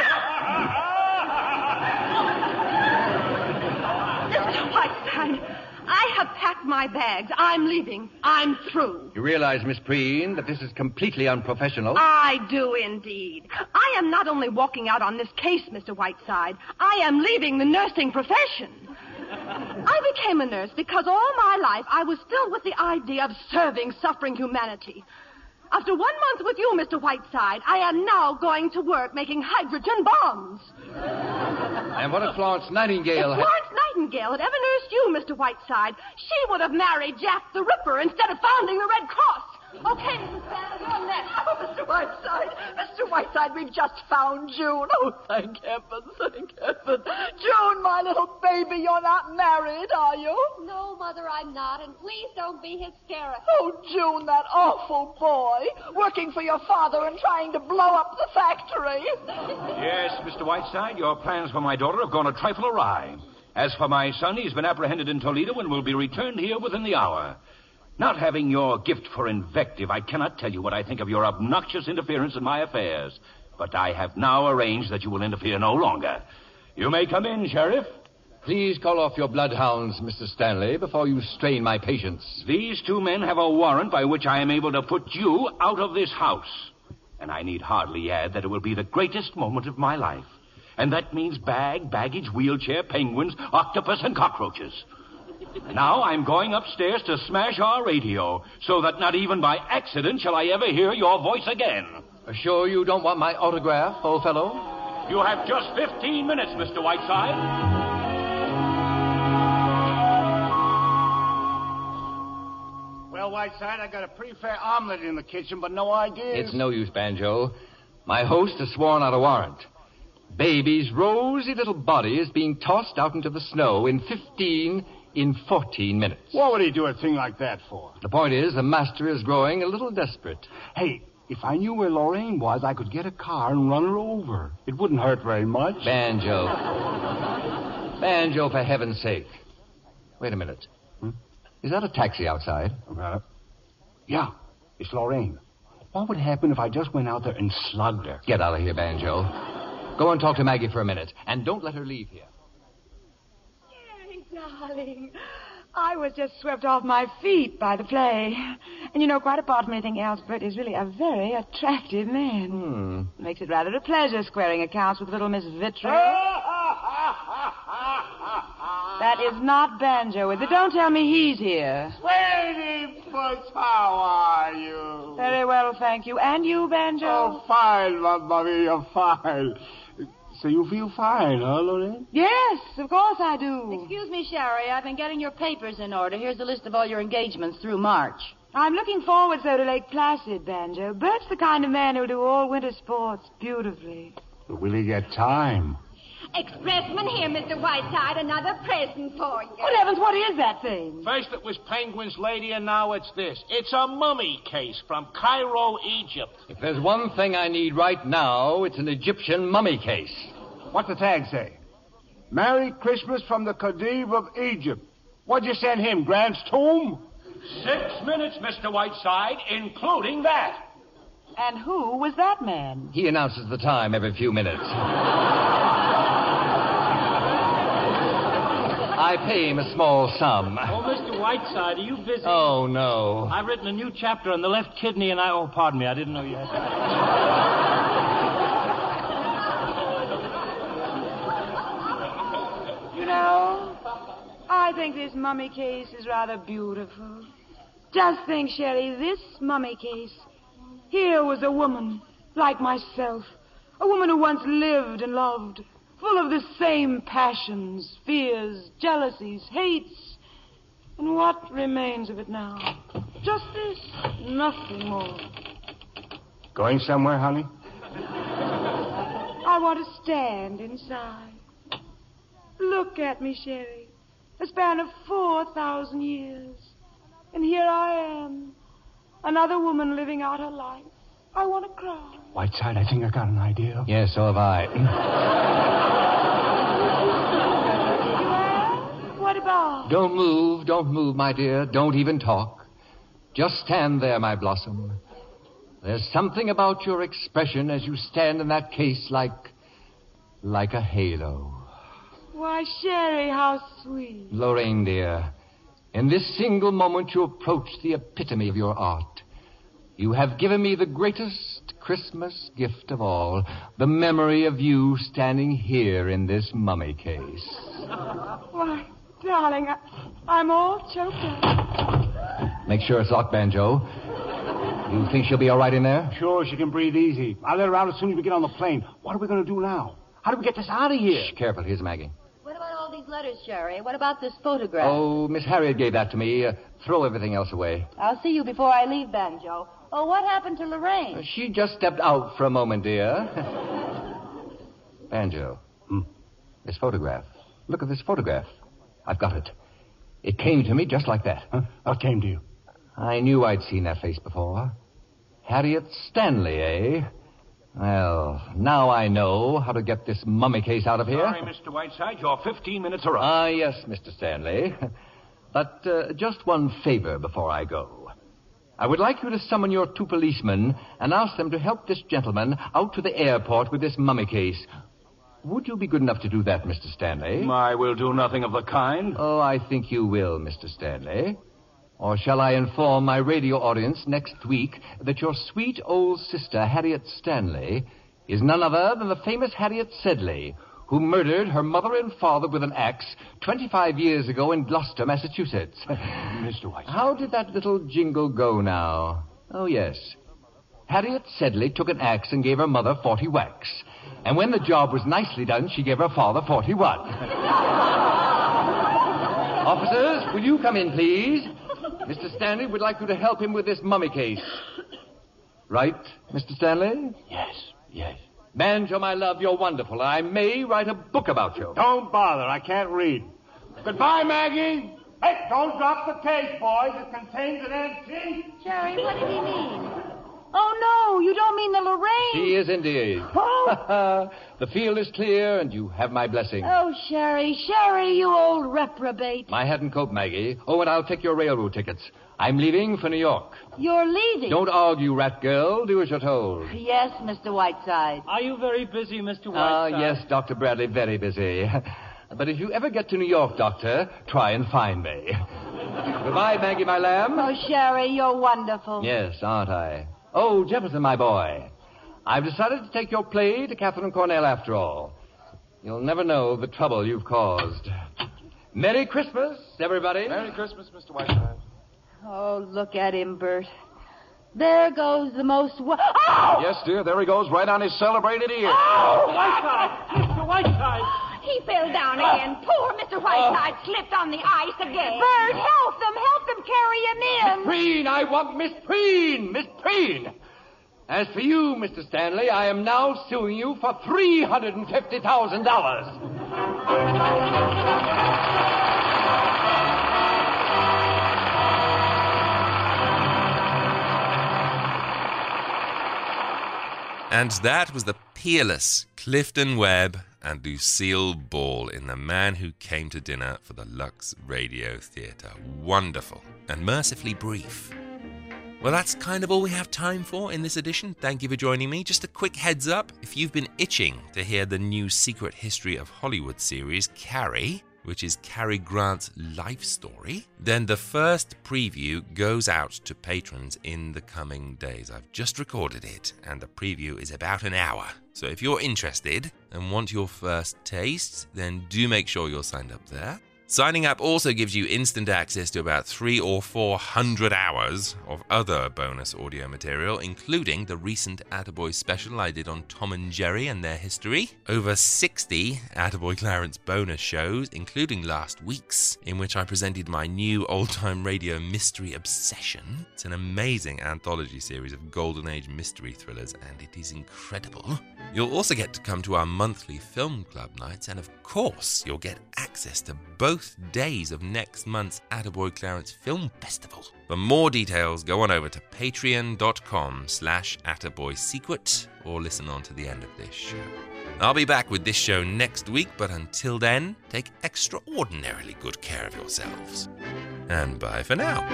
Mister Whiteside, I have packed my bags. I'm leaving. I'm through. You realize, Miss Preen, that this is completely unprofessional? I do indeed. I am not only walking out on this case, Mister Whiteside, I am leaving the nursing profession. I became a nurse because all my life I was filled with the idea of serving suffering humanity. After one month with you, Mister Whiteside, I am now going to work making hydrogen bombs. And what if Florence Nightingale If had... Florence Nightingale had ever nursed you, Mister Whiteside, she would have married Jack the Ripper instead of founding the Red Cross. Okay, Missus Banner, you're next. Oh, Mister Whiteside, Mister Whiteside, we've just found June. Oh, thank heaven, thank heaven. June, my little baby, you're not married, are you? No, Mother, I'm not, and please don't be hysterical. Oh, June, that awful boy, working for your father and trying to blow up the factory. Yes, Mister Whiteside, your plans for my daughter have gone a trifle awry. As for my son, he's been apprehended in Toledo and will be returned here within the hour. Not having your gift for invective, I cannot tell you what I think of your obnoxious interference in my affairs. But I have now arranged that you will interfere no longer. You may come in, Sheriff. Please call off your bloodhounds, Mister Stanley, before you strain my patience. These two men have a warrant by which I am able to put you out of this house. And I need hardly add that it will be the greatest moment of my life. And that means bag, baggage, wheelchair, penguins, octopus, and cockroaches. Now I'm going upstairs to smash our radio, so that not even by accident shall I ever hear your voice again. Sure you don't want my autograph, old fellow? You have just fifteen minutes, Mister Whiteside. Well, Whiteside, I got a pretty fair omelet in the kitchen, but no ideas. It's no use, Banjo. My host has sworn out a warrant. Baby's rosy little body is being tossed out into the snow in fifteen, in fourteen minutes. What would he do a thing like that for? The point is, the master is growing a little desperate. Hey, if I knew where Lorraine was, I could get a car and run her over. It wouldn't hurt very much. Banjo. Banjo, for heaven's sake. Wait a minute. Hmm? Is that a taxi outside? Uh, yeah, it's Lorraine. What would happen if I just went out there and slugged her? Get out of here, Banjo. Go and talk to Maggie for a minute, and don't let her leave here. Jerry, darling, I was just swept off my feet by the play. And you know, quite apart from anything else, Bert is really a very attractive man. Hmm. Makes it rather a pleasure squaring accounts with little Miss Vitriol. That is not Banjo, is it? Don't tell me he's here. Sweetie Puss, how are you? Very well, thank you. And you, Banjo? Oh, fine, Mamma Mia, fine. So you feel fine, huh, Lorraine? Yes, of course I do. Excuse me, Sherry. I've been getting your papers in order. Here's a list of all your engagements through March. I'm looking forward, so, to Lake Placid, Banjo. Bert's the kind of man who'll do all winter sports beautifully. But will he get time? Expressman here, Mister Whiteside. Another present for you. Good heavens, what is that thing? First it was Penguin's Lady, and now it's this. It's a mummy case from Cairo, Egypt. If there's one thing I need right now, it's an Egyptian mummy case. What's the tag say? Merry Christmas from the Khedive of Egypt. What'd you send him, Grant's tomb? Six minutes, Mister Whiteside, including that. And who was that man? He announces the time every few minutes. I pay him a small sum. Oh, Mister Whiteside, are you busy? Oh, no. I've written a new chapter on the left kidney, and I... Oh, pardon me, I didn't know you had that. You know, I think this mummy case is rather beautiful. Just think, Sherry, this mummy case. Here was a woman, like myself. A woman who once lived and loved. Full of the same passions, fears, jealousies, hates. And what remains of it now? Just this, nothing more. Going somewhere, honey? I want to stand inside. Look at me, Sherry. A span of four thousand years. And here I am. Another woman living out her life. I want to cry. Whiteside, I think I got an idea. Yes, so have I. What about? Don't move, don't move, my dear. Don't even talk. Just stand there, my blossom. There's something about your expression as you stand in that case like... like a halo. Why, Sherry, how sweet. Lorraine, dear, in this single moment you approach the epitome of your art. You have given me the greatest Christmas gift of all, the memory of you standing here in this mummy case. Why, darling, I, I'm all choked up. Make sure it's locked, Banjo. You think she'll be all right in there? Sure, she can breathe easy. I'll let her out as soon as we get on the plane. What are we going to do now? How do we get this out of here? Shh, careful. Here's Maggie. What about all these letters, Sherry? What about this photograph? Oh, Miss Harriet gave that to me. Uh, throw everything else away. I'll see you before I leave, Banjo. Oh, what happened to Lorraine? Uh, she just stepped out for a moment, dear. Banjo. Hmm? This photograph. Look at this photograph. I've got it. It came to me just like that. Huh? What came to you? I knew I'd seen that face before. Harriet Stanley, eh? Well, now I know how to get this mummy case out of here. Sorry, Mister Whiteside, your fifteen minutes are up. Ah, yes, Mister Stanley. But uh, just one favor before I go. I would like you to summon your two policemen and ask them to help this gentleman out to the airport with this mummy case. Would you be good enough to do that, Mister Stanley? I will do nothing of the kind. Oh, I think you will, Mister Stanley. Or shall I inform my radio audience next week that your sweet old sister, Harriet Stanley, is none other than the famous Harriet Sedley, who murdered her mother and father with an axe twenty-five years ago in Gloucester, Massachusetts. Mister White. How did that little jingle go now? Oh, yes. Harriet Sedley took an axe and gave her mother forty whacks. And when the job was nicely done, she gave her father forty-one. Officers, will you come in, please? Mister Stanley would like you to help him with this mummy case. Right, Mister Stanley? Yes, yes. Banjo, my love, you're wonderful. I may write a book about you. Don't bother. I can't read. Goodbye, Maggie. Hey, don't drop the case, boys. It contains an antique. Sherry, what did he mean? Oh, no, you don't mean the Lorraine. He is indeed. Oh. The field is clear, and you have my blessing. Oh, Sherry, Sherry, you old reprobate. My hat and coat, Maggie. Oh, and I'll take your railroad tickets. I'm leaving for New York. You're leaving? Don't argue, rat girl. Do as you're told. Yes, Mister Whiteside. Are you very busy, Mister Ah, Whiteside? uh, yes, Doctor Bradley, very busy. But if you ever get to New York, Doctor, try and find me. Goodbye, Maggie, my lamb. Oh, Sherry, you're wonderful. Yes, aren't I? Oh, Jefferson, my boy. I've decided to take your play to Catherine Cornell after all. You'll never know the trouble you've caused. Merry Christmas, everybody. Merry Christmas, Mister Whiteside. Oh, look at him, Bert. There goes the most... Wo- oh! Yes, dear, there he goes, right on his celebrated ear. Oh, Whiteside! Mister Whiteside! He fell down again. Poor Mister Whiteside Oh. slipped on the ice again. Bert, help them. Help them carry him in. Miss Preen, I want Miss Preen. Miss Preen. As for you, Mister Stanley, I am now suing you for three hundred fifty thousand dollars. And that was the peerless Clifton Webb and Lucille Ball in The Man Who Came to Dinner for the Lux Radio Theatre. Wonderful and mercifully brief. Well, that's kind of all we have time for in this edition. Thank you for joining me. Just a quick heads up, if you've been itching to hear the new Secret History of Hollywood series, Carrie, which is Cary Grant's life story, then the first preview goes out to patrons in the coming days. I've just recorded it, and the preview is about an hour. So if you're interested and want your first taste, then do make sure you're signed up there. Signing up also gives you instant access to about three or four hundred hours of other bonus audio material, including the recent Attaboy special I did on Tom and Jerry and their history, over sixty Attaboy Clarence bonus shows, including last week's, in which I presented my new old-time radio mystery obsession. It's an amazing anthology series of Golden Age mystery thrillers, and it is incredible. You'll also get to come to our monthly film club nights, and of course, you'll get access to both days of next month's Attaboy Clarence Film Festival. For more details, go on over to patreon.com slash attaboysecret or listen on to the end of this show. I'll be back with this show next week, but until then, take extraordinarily good care of yourselves. And bye for now.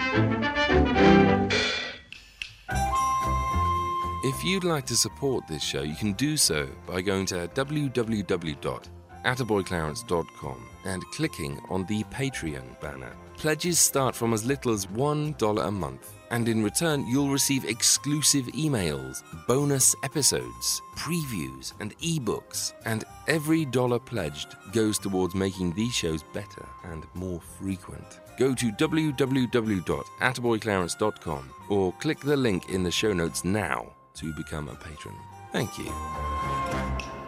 If you'd like to support this show, you can do so by going to w w w dot attaboy clarence dot com and clicking on the Patreon banner. Pledges start from as little as one dollar a month, and in return you'll receive exclusive emails, bonus episodes, previews, and ebooks, and every dollar pledged goes towards making these shows better and more frequent. Go to w w w dot attaboy clarence dot com or click the link in the show notes now to become a patron. Thank you.